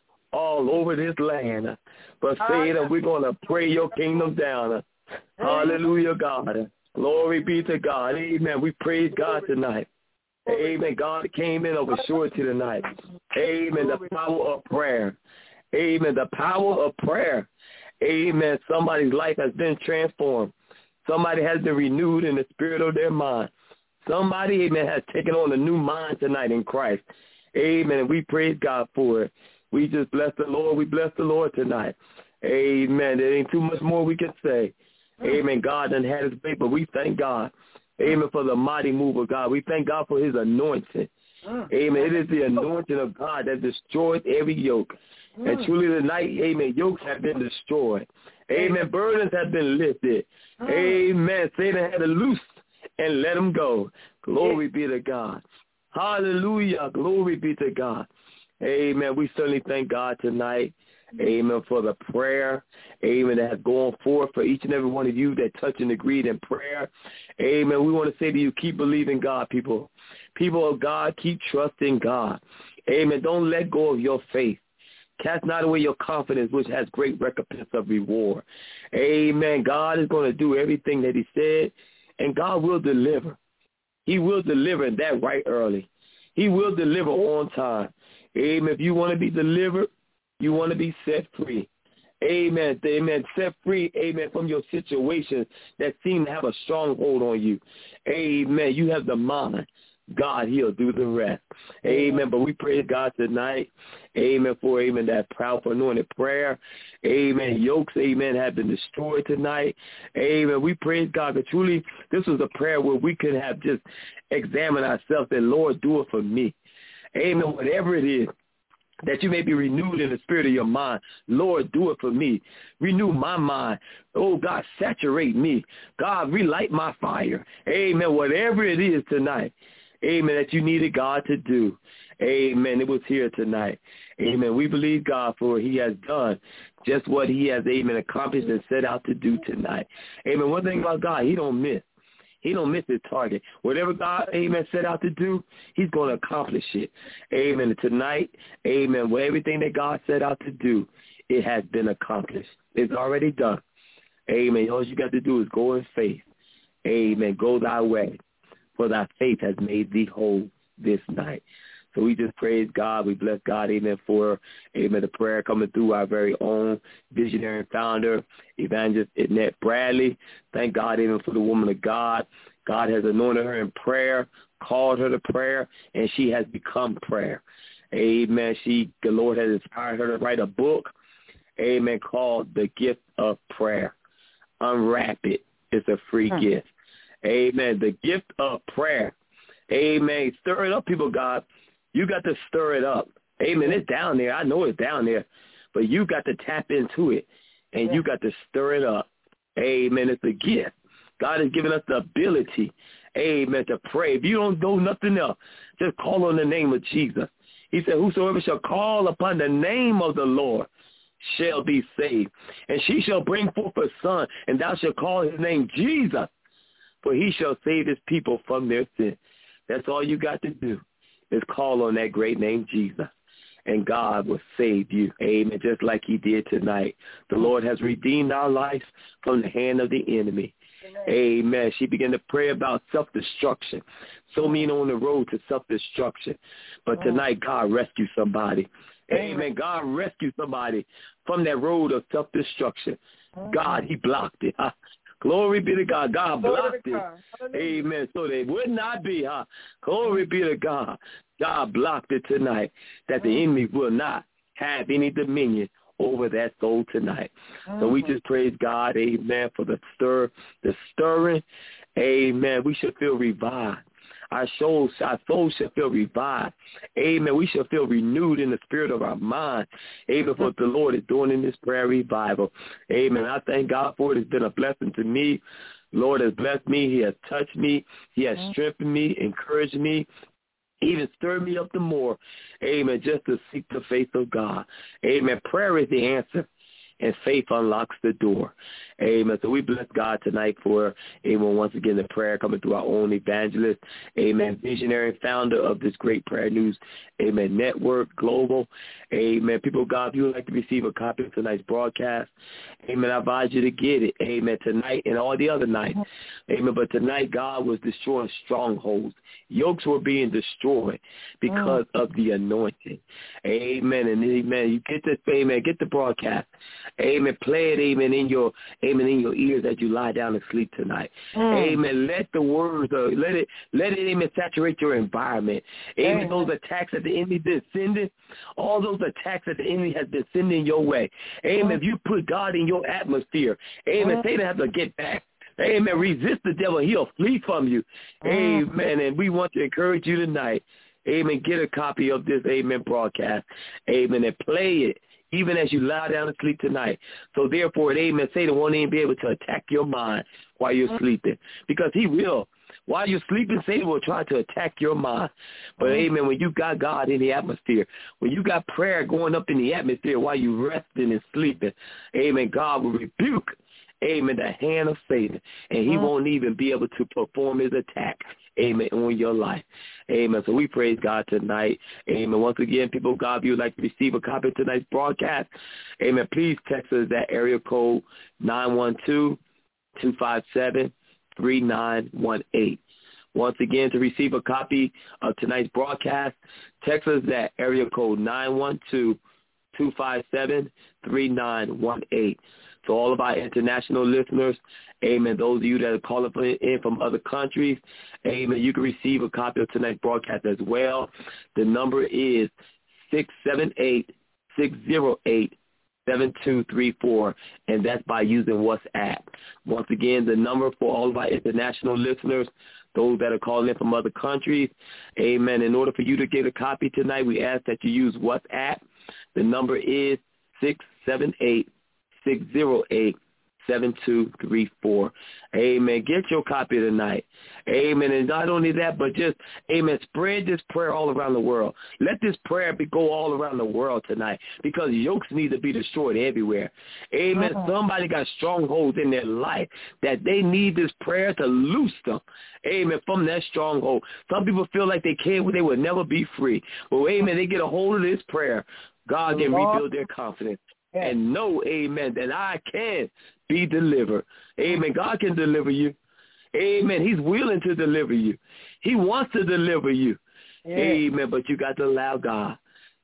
all over this land. But Satan, we're going to pray your kingdom down. Hallelujah, God. Glory be to God. Amen. We praise God tonight. Amen. God came in over surety tonight. Amen. The power of prayer. Amen. The power of prayer. Amen. Somebody's life has been transformed. Somebody has been renewed in the spirit of their mind. Somebody, amen, has taken on a new mind tonight in Christ. Amen. And we praise God for it. We just bless the Lord. We bless the Lord tonight. Amen. There ain't too much more we can say. Amen. God done had his way, but we thank God. Amen, for the mighty move of God. We thank God for his anointing. Amen. It is the anointing of God that destroys every yoke. And truly tonight, amen, yokes have been destroyed. Amen. Burdens have been lifted. Amen. Satan had to loose and let him go. Glory be to God. Hallelujah. Glory be to God. Amen. We certainly thank God tonight. Amen, for the prayer. Amen, that has gone forth for each and every one of you that touch and agreed in prayer. Amen. We want to say to you, keep believing God, people. People of God, keep trusting God. Amen. Don't let go of your faith. Cast not away your confidence, which has great recompense of reward. Amen. God is going to do everything that he said, and God will deliver. He will deliver that right early. He will deliver on time. Amen. If you want to be delivered, you want to be set free. Amen. Amen. Set free, amen, from your situation that seem to have a stronghold on you. Amen. You have the mind. God, he'll do the rest. Amen. But we praise God tonight. Amen. For, amen, that powerful anointed prayer. Amen. Yokes, amen, have been destroyed tonight. Amen. We praise God that truly this was a prayer where we could have just examined ourselves and, Lord, do it for me. Amen. Whatever it is, that you may be renewed in the spirit of your mind. Lord, do it for me. Renew my mind. Oh, God, saturate me. God, relight my fire. Amen. Whatever it is tonight, amen, that you needed God to do. Amen. It was here tonight. Amen. We believe God for he has done just what he has, amen, accomplished and set out to do tonight. Amen. One thing about God, he don't miss. He don't miss his target. Whatever God, amen, set out to do, he's going to accomplish it. Amen. And tonight, amen, well, everything that God set out to do, it has been accomplished. It's already done. Amen. All you got to do is go in faith. Amen. Go thy way, for thy faith has made thee whole this night. So we just praise God. We bless God, amen, for, amen, the prayer coming through our very own visionary and founder, Evangelist Annette Bradley. Thank God, amen, for the woman of God. God has anointed her in prayer, called her to prayer, and she has become prayer. Amen. The Lord has inspired her to write a book, amen, called The Gift of Prayer. Unwrap it. It's a free gift. Amen. The gift of prayer. Amen. Stir it up, people of God. You got to stir it up. Amen. It's down there. I know it's down there. But you got to tap into it, and you got to stir it up. Amen. It's a gift. God has given us the ability, amen, to pray. If you don't know nothing else, just call on the name of Jesus. He said, whosoever shall call upon the name of the Lord shall be saved. And she shall bring forth a son, and thou shalt call his name Jesus, for he shall save his people from their sin. That's all you got to do is call on that great name Jesus, and God will save you. Amen. Just like he did tonight. The Lord has redeemed our life from the hand of the enemy. Amen. She began to pray about self-destruction. So many on the road to self-destruction. But tonight, God rescued somebody. Amen. God rescued somebody from that road of self-destruction. God, he blocked it. Glory be to God. God blocked it. Amen. So they would not be. Glory be to God. God blocked it tonight, that the enemy will not have any dominion over that soul tonight. So we just praise God, amen, for the stirring. Amen. We should feel revived. Our souls should feel revived. Amen. We should feel renewed in the spirit of our mind. Amen. For what the Lord is doing in this prayer revival. Amen. I thank God for it. It's been a blessing to me. Lord has blessed me. He has touched me. He has strengthened me, encouraged me, even stir me up the more, amen, just to seek the face of God. Amen. Prayer is the answer, and faith unlocks the door. Amen. So we bless God tonight for, amen, once again, the prayer coming through our own evangelist, amen, visionary and founder of this great Prayer News, amen, network, global. Amen. People of God, if you would like to receive a copy of tonight's broadcast, amen, I advise you to get it, amen, tonight and all the other nights. Amen. But tonight, God was destroying strongholds. Yokes were being destroyed because of the anointing. Amen. And amen. You get this, amen, get the broadcast. Amen. Play it, amen, in your ears as you lie down and sleep tonight. Amen. Let the words, let it, amen, saturate your environment. Amen. Those attacks that the enemy been sending, all those attacks that the enemy has been sending your way. Amen. If you put God in your atmosphere, amen, Satan has to get back. Amen. Resist the devil. He'll flee from you. Amen. And we want to encourage you tonight. Amen. Get a copy of this, amen, broadcast. Amen. And play it even as you lie down and sleep tonight. So therefore, amen, Satan won't even be able to attack your mind while you're sleeping, because he will. While you're sleeping, Satan will try to attack your mind. But, amen, when you got God in the atmosphere, when you got prayer going up in the atmosphere while you're resting and sleeping, amen, God will rebuke, amen, the hand of Satan, and he won't even be able to perform his attack, amen, on your life. Amen. So we praise God tonight. Amen. Once again, people of God, if you would like to receive a copy of tonight's broadcast, amen, please text us at area code 912-257-3918. Once again, to receive a copy of tonight's broadcast, text us at area code 912-257-3918. To all of our international listeners, amen, those of you that are calling in from other countries, amen, you can receive a copy of tonight's broadcast as well. The number is 678-608-7234, and that's by using WhatsApp. Once again, the number for all of our international listeners, those that are calling in from other countries, amen, in order for you to get a copy tonight, we ask that you use WhatsApp. The number is 608-7234. Amen. Get your copy tonight. Amen. And not only that, but just, amen, spread this prayer all around the world. Let this prayer go all around the world tonight, because yokes need to be destroyed everywhere. Amen. Somebody got strongholds in their life that they need this prayer to loose them. Amen. From that stronghold. Some people feel like they will never be free. Well, amen, they get a hold of this prayer. God can rebuild their confidence. And know, amen, that I can be delivered. Amen. God can deliver you. Amen. He's willing to deliver you. He wants to deliver you. Amen. But you got to allow God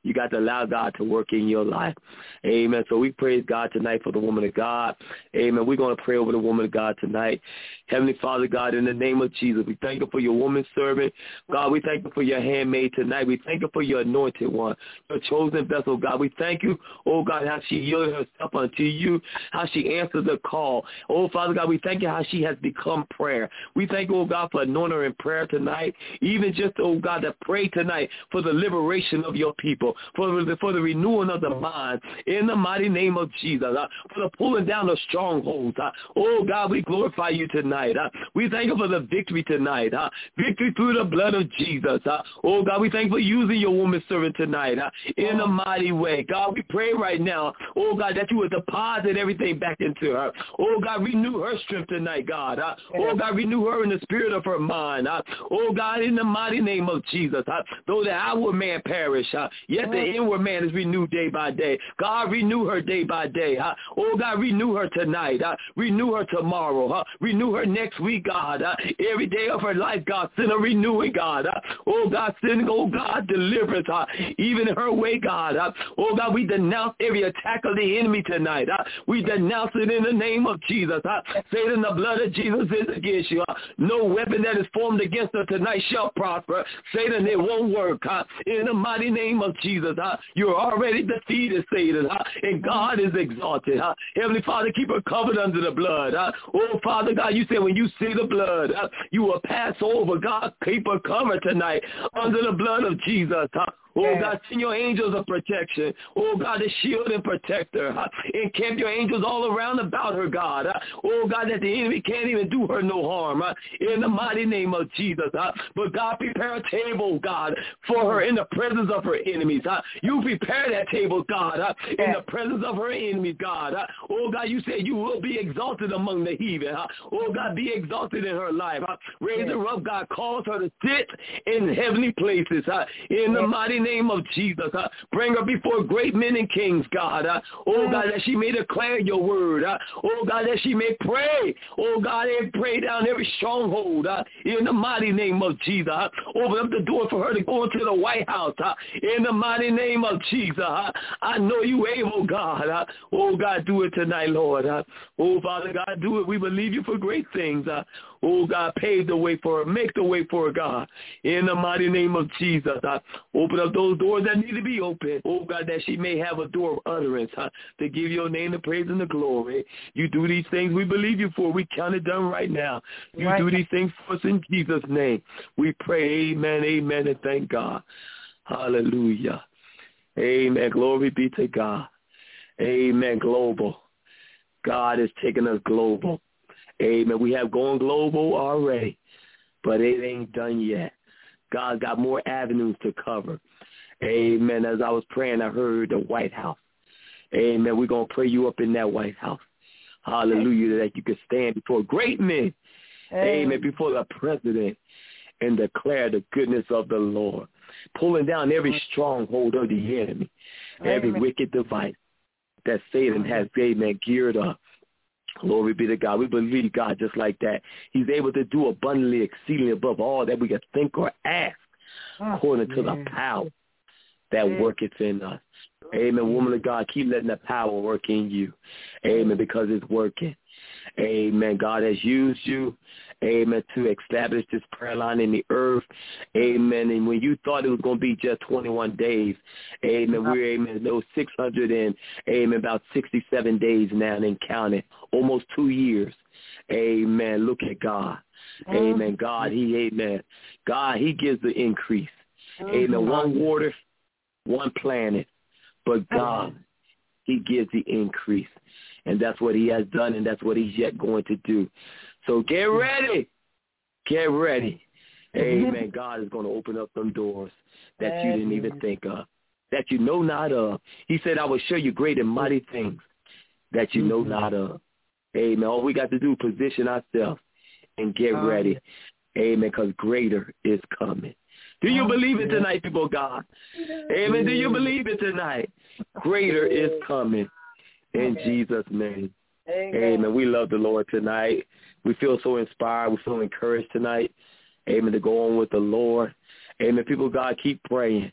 You got to allow God to work in your life. Amen. So we praise God tonight for the woman of God. Amen. We're going to pray over the woman of God tonight. Heavenly Father, God, in the name of Jesus, we thank you for your woman servant. God, we thank you for your handmaid tonight. We thank you for your anointed one, your chosen vessel, God. We thank you, oh God, how she yielded herself unto you, how she answered the call. Oh, Father God, we thank you how she has become prayer. We thank you, oh God, for anointing her in prayer tonight, even just, oh God, to pray tonight for the liberation of your people, for the renewing of the mind, in the mighty name of Jesus, for the pulling down of strongholds. Oh God, we glorify you tonight. We thank you for the victory tonight. Victory through the blood of Jesus. Oh God, we thank you for using your woman servant tonight in a mighty way. God, we pray right now, oh God, that you would deposit everything back into her. Oh God, renew her strength tonight, God. Oh God, renew her in the spirit of her mind. Oh God, in the mighty name of Jesus. Though the outward man perish, yet the inward man is renewed day by day. God, renew her day by day. Oh God, renew her tonight. Renew her tomorrow. Renew her next week, God. Every day of her life, God, send a renewing, God. Oh God, send, oh God, deliverance, even in her way, God. Oh God, we denounce every attack of the enemy tonight. We denounce it in the name of Jesus. Satan, the blood of Jesus is against you. No weapon that is formed against her tonight shall prosper. Satan, it won't work. In the mighty name of Jesus, you're already defeated, Satan, and God is exalted. Heavenly Father, keep her covered under the blood. Oh, Father God, you said when you see the blood, you will pass over. God, keep her covered tonight under the blood of Jesus. Oh, God, send your angels of protection. Oh, God, to shield and protect her. Encamp your angels all around about her, God. Oh, God, that the enemy can't even do her no harm. In the mighty name of Jesus. But, God, prepare a table, God, for her in the presence of her enemies. You prepare that table, God, in the presence of her enemies, God. Oh, God, you said you will be exalted among the heathen. Oh, God, be exalted in her life. Raise her up, God. Cause her to sit in heavenly places. In the mighty name of Jesus. Bring her before great men and kings, God. Oh, God, that she may declare your word. Oh, God, that she may pray. Oh, God, and pray down every stronghold in the mighty name of Jesus. Open up the door for her to go into the White House in the mighty name of Jesus. I know you able, God. Oh, God, do it tonight, Lord. Oh, Father God, do it. We believe you for great things. Oh, God, pave the way for her. Make the way for her, God. In the mighty name of Jesus. Open up those doors that need to be open. Oh, God, that she may have a door of utterance to give your name the praise and the glory. You do these things we believe you for. We count it done right now. You do these things for us in Jesus' name. We pray, amen, amen, and thank God. Hallelujah. Amen. Glory be to God. Amen. Global. God is taking us global. Amen. We have gone global already, but it ain't done yet. God got more avenues to cover. Amen. As I was praying, I heard the White House. Amen. We're going to pray you up in that White House. Hallelujah. That you can stand before great men. Amen. Before the president and declare the goodness of the Lord. Pulling down every stronghold of the enemy. Every wicked device that Satan has, amen, geared up. Glory be to God. We believe God just like that. He's able to do abundantly, exceedingly above all that we can think or ask, according to the power that worketh in us. Amen. Woman of God, keep letting the power work in you. Amen. Because it's working. Amen. God has used you, amen, to establish this prayer line in the earth. Amen. And when you thought it was going to be just 21 days, amen, we're, amen, those 600 and, amen, about 67 days now and counting, almost 2 years. Amen. Look at God. Amen. God, God, he gives the increase. Amen. One water, one planet, but God, he gives the increase. And that's what he has done, and that's what he's yet going to do. So get ready. Get ready. Amen. God is going to open up some doors that you didn't even think of, that you know not of. He said, I will show you great and mighty things that you know not of. Amen. All we got to do is position ourselves and get ready. Amen, because greater is coming. Do you believe it tonight, people of God? Amen. Do you believe it tonight? Greater is coming. In Jesus' name. Amen. We love the Lord tonight. We feel so inspired. We feel encouraged tonight. Amen. To go on with the Lord. Amen. People of God, keep praying.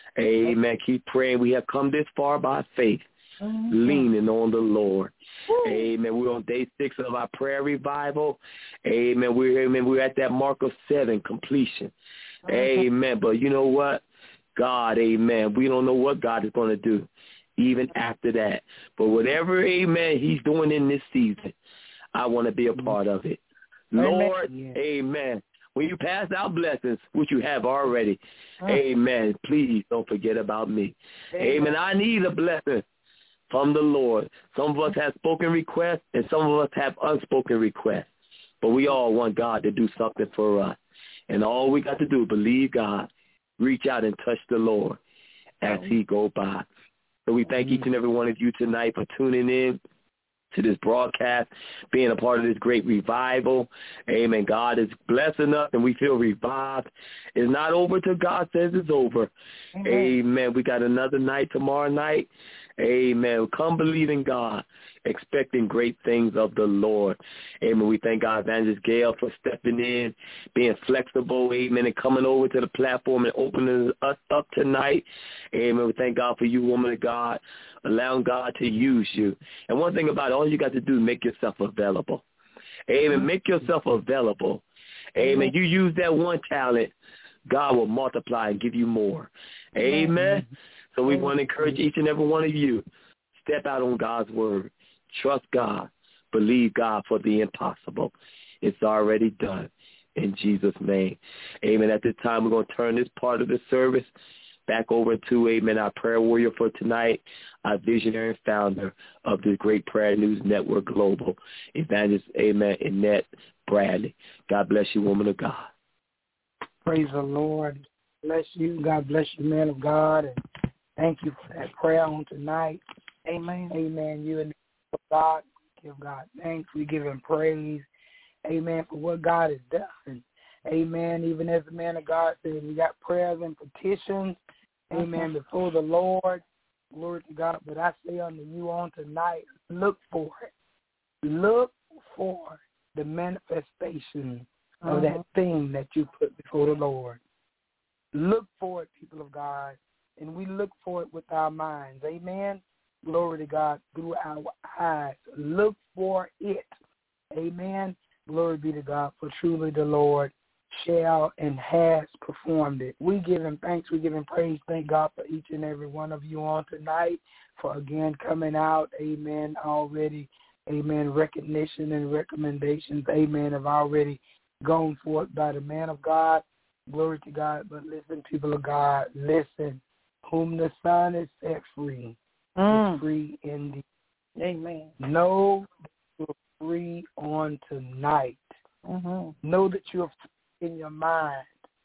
Amen. Keep praying. We have come this far by faith, leaning on the Lord. Amen. We're on day 6 of our prayer revival. Amen. We're at that mark of 7, completion. Amen. But you know what? God, amen. We don't know what God is going to do even after that. But whatever, amen, he's doing in this season, I want to be a part of it. Lord, amen. When you pass out blessings, which you have already, amen, please don't forget about me. Amen. I need a blessing from the Lord. Some of us have spoken requests, and some of us have unspoken requests. But we all want God to do something for us. And all we got to do is believe God, reach out and touch the Lord as he go by. So we thank each and every one of you tonight for tuning in to this broadcast, being a part of this great revival. Amen. God is blessing us, and we feel revived. It's not over till God says it's over. Amen. We got another night tomorrow night. Amen. Come believe in God, expecting great things of the Lord. Amen. We thank God, Evangelist Gail, for stepping in, being flexible, amen, and coming over to the platform and opening us up tonight. Amen. We thank God for you, woman of God, allowing God to use you. And one thing about it, all you got to do is make yourself available. Amen. Make yourself available. Amen. You use that one talent, God will multiply and give you more. Amen. So we want to encourage each and every one of you, step out on God's word. Trust God. Believe God for the impossible. It's already done in Jesus' name. Amen. At this time, we're going to turn this part of the service back over to, amen, our prayer warrior for tonight, our visionary and founder of the Great Prayer News Network Global, Evangelist, amen, Annette Bradley. God bless you, woman of God. Praise the Lord. Bless you. God bless you, man of God. And thank you for that prayer on tonight. Amen. Amen. You and God, give God thanks. We give him praise. Amen. For what God has done. Amen. Even as the man of God said, we got prayers and petitions. Amen. Before the Lord. Glory to God. But I say unto you on tonight, look for it. Look for the manifestation of that thing that you put before the Lord. Look for it, people of God. And we look for it with our minds. Amen. Glory to God, through our eyes. Look for it. Amen. Glory be to God, for truly the Lord shall and has performed it. We give him thanks. We give him praise. Thank God for each and every one of you on tonight for, again, coming out. Amen. Already, amen, recognition and recommendations, amen, have already gone forth by the man of God. Glory to God. But listen, people of God, listen. Whom the Son is set free is free indeed. Amen. Know that you're free on tonight. Know that you're free in your mind.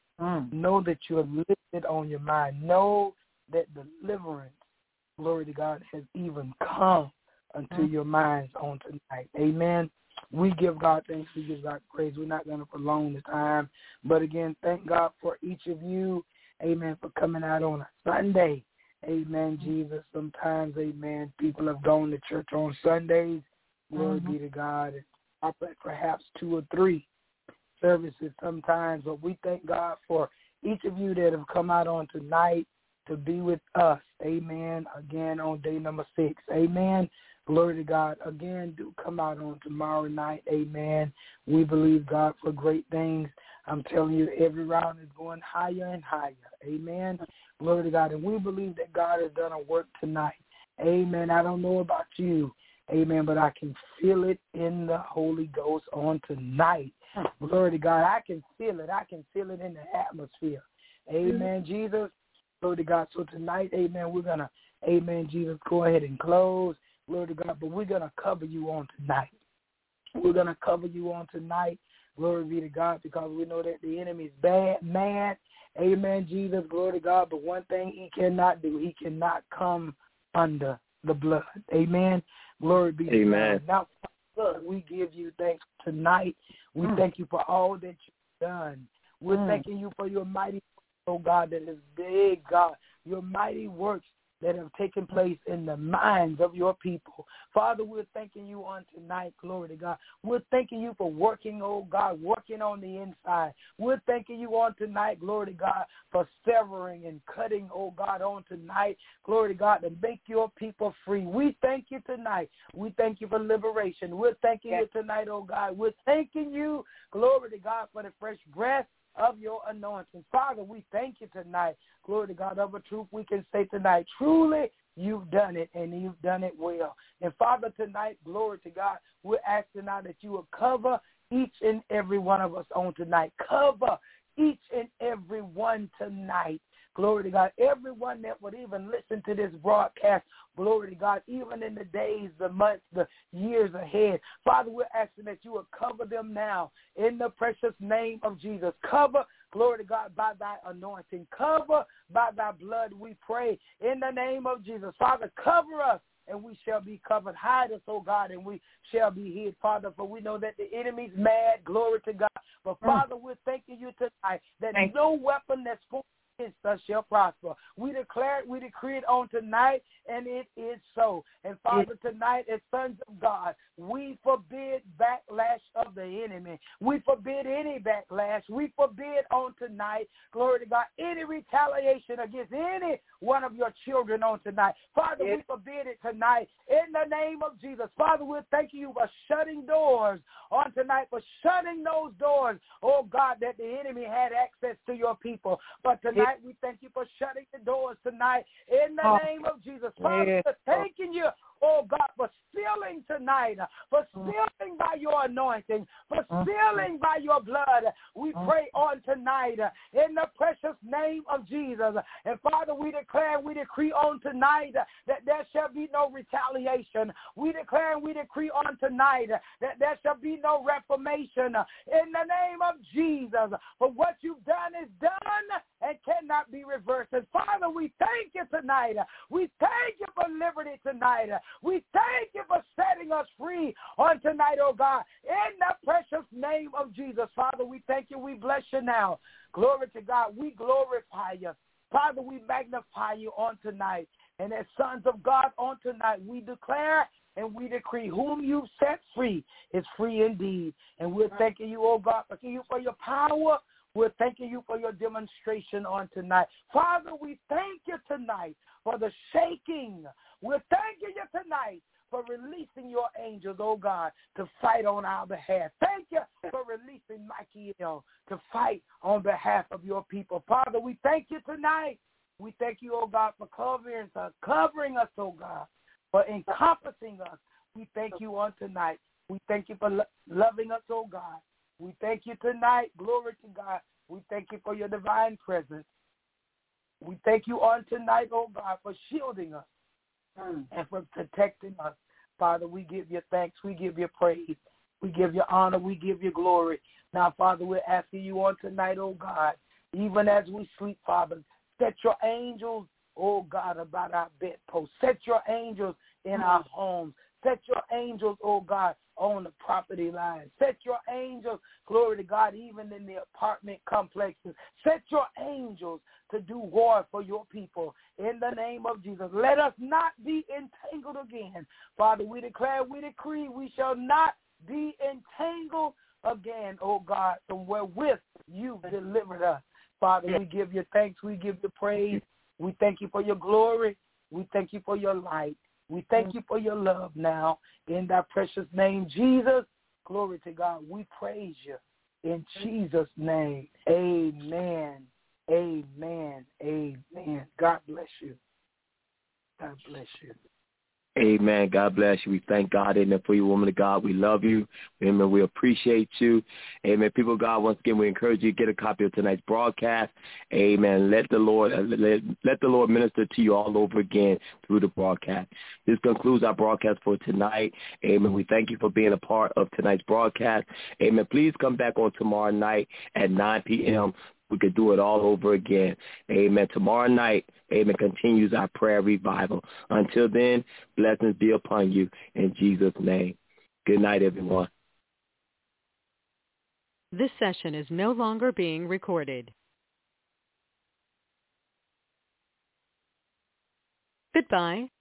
Know that you're lifted on your mind. Know that deliverance, glory to God, has even come unto your minds on tonight. Amen. We give God thanks. We give God praise. We're not going to prolong the time. But again, thank God for each of you. Amen, for coming out on a Sunday. Amen, Jesus. Sometimes, amen, people have gone to church on Sundays. Glory be to God. Perhaps 2 or 3 services sometimes. But we thank God for each of you that have come out on tonight to be with us. Amen. Again, on day number 6. Amen. Glory to God. Again, do come out on tomorrow night. Amen. We believe God for great things. I'm telling you, every round is going higher and higher. Amen. Glory to God. And we believe that God has done a work tonight. Amen. I don't know about you. Amen. But I can feel it in the Holy Ghost on tonight. Glory to God. I can feel it. I can feel it in the atmosphere. Amen, Jesus. Glory to God. So tonight, amen, we're going to, amen, Jesus, go ahead and close. Glory to God. But we're going to cover you on tonight. We're going to cover you on tonight. Glory be to God, because we know that the enemy is mad. Amen, Jesus. Glory to God. But one thing he cannot do, he cannot come under the blood. Amen. Glory be to God. Now, we give you thanks tonight. We thank you for all that you've done. We're thanking you for your mighty, oh God, that is big, God. Your mighty works that have taken place in the minds of your people. Father, we're thanking you on tonight, glory to God. We're thanking you for working, oh God, working on the inside. We're thanking you on tonight, glory to God, for severing and cutting, oh God, on tonight, glory to God, to make your people free. We thank you tonight. We thank you for liberation. We're thanking you tonight, oh God. We're thanking you, glory to God, for the fresh breath of your anointing. Father, we thank you tonight. Glory to God. Of a truth, we can say tonight, truly, you've done it, and you've done it well. And Father, tonight, glory to God, we're asking now that you will cover each and every one of us on tonight. Cover each and every one tonight. Glory to God. Everyone that would even listen to this broadcast, glory to God, even in the days, the months, the years ahead. Father, we're asking that you will cover them now in the precious name of Jesus. Cover, glory to God, by thy anointing. Cover by thy blood, we pray, in the name of Jesus. Father, cover us, and we shall be covered. Hide us, oh God, and we shall be hid, Father, for we know that the enemy's mad. Glory to God. But, Father, we're thanking you tonight that no weapon that's formed against us shall prosper. We declare it, we decree it on tonight, and it is so. And Father, tonight, as sons of God, we forbid backlash of the enemy. We forbid any backlash. We forbid on tonight, glory to God, any retaliation against any one of your children on tonight. Father, we forbid it tonight in the name of Jesus. Father, we're thanking you for shutting doors on tonight, for shutting those doors, oh God, that the enemy had access to your people. But tonight, we thank you for shutting the doors tonight in the name of Jesus. Father, we're thanking you, oh God, for sealing tonight, for sealing by your anointing, for sealing by your blood. We pray on tonight in the precious name of Jesus. And Father, we declare and we decree on tonight that there shall be no retaliation. We declare and we decree on tonight that there shall be no reformation in the name of Jesus. For what you've done is done and cannot be reversed. And Father, we thank you tonight. We thank you for liberty tonight. We thank you for setting us free on tonight, oh God, in the precious name of Jesus. Father, we thank you. We bless you now. Glory to God. We glorify you. Father, we magnify you on tonight. And as sons of God on tonight, we declare and we decree whom you've set free is free indeed. And we're thanking you, oh God, thanking you for your power. We're thanking you for your demonstration on tonight. Father, we thank you tonight for the shaking. We're thanking you tonight for releasing your angels, oh God, to fight on our behalf. Thank you for releasing Michael to fight on behalf of your people. Father, we thank you tonight. We thank you, oh God, for covering us, oh God, for encompassing us. We thank you on tonight. We thank you for loving us, oh God. We thank you tonight. Glory to God. We thank you for your divine presence. We thank you on tonight, oh God, for shielding us and for protecting us. Father, we give you thanks. We give you praise. We give you honor. We give you glory. Now, Father, we're asking you on tonight, oh God, even as we sleep, Father, set your angels, oh God, about our bedposts. Set your angels in our homes. Set your angels, oh God, on the property line. Set your angels, glory to God, even in the apartment complexes. Set your angels to do war for your people in the name of Jesus. Let us not be entangled again. Father, we declare, we decree, we shall not be entangled again, oh God, from wherewith you've delivered us. Father, we give you thanks. We give you praise. We thank you for your glory. We thank you for your light. We thank you for your love now. In that precious name, Jesus, glory to God. We praise you in Jesus' name. Amen. Amen. Amen. God bless you. God bless you. Amen. God bless you. We thank God, amen, for you, woman of God. We love you. Amen. We appreciate you. Amen. People of God, once again, we encourage you to get a copy of tonight's broadcast. Amen. Let the Lord minister to you all over again through the broadcast. This concludes our broadcast for tonight. Amen. We thank you for being a part of tonight's broadcast. Amen. Please come back on tomorrow night at 9 p.m. We could do it all over again. Amen. Tomorrow night, amen, continues our prayer revival. Until then, blessings be upon you in Jesus' name. Good night, everyone. This session is no longer being recorded. Goodbye.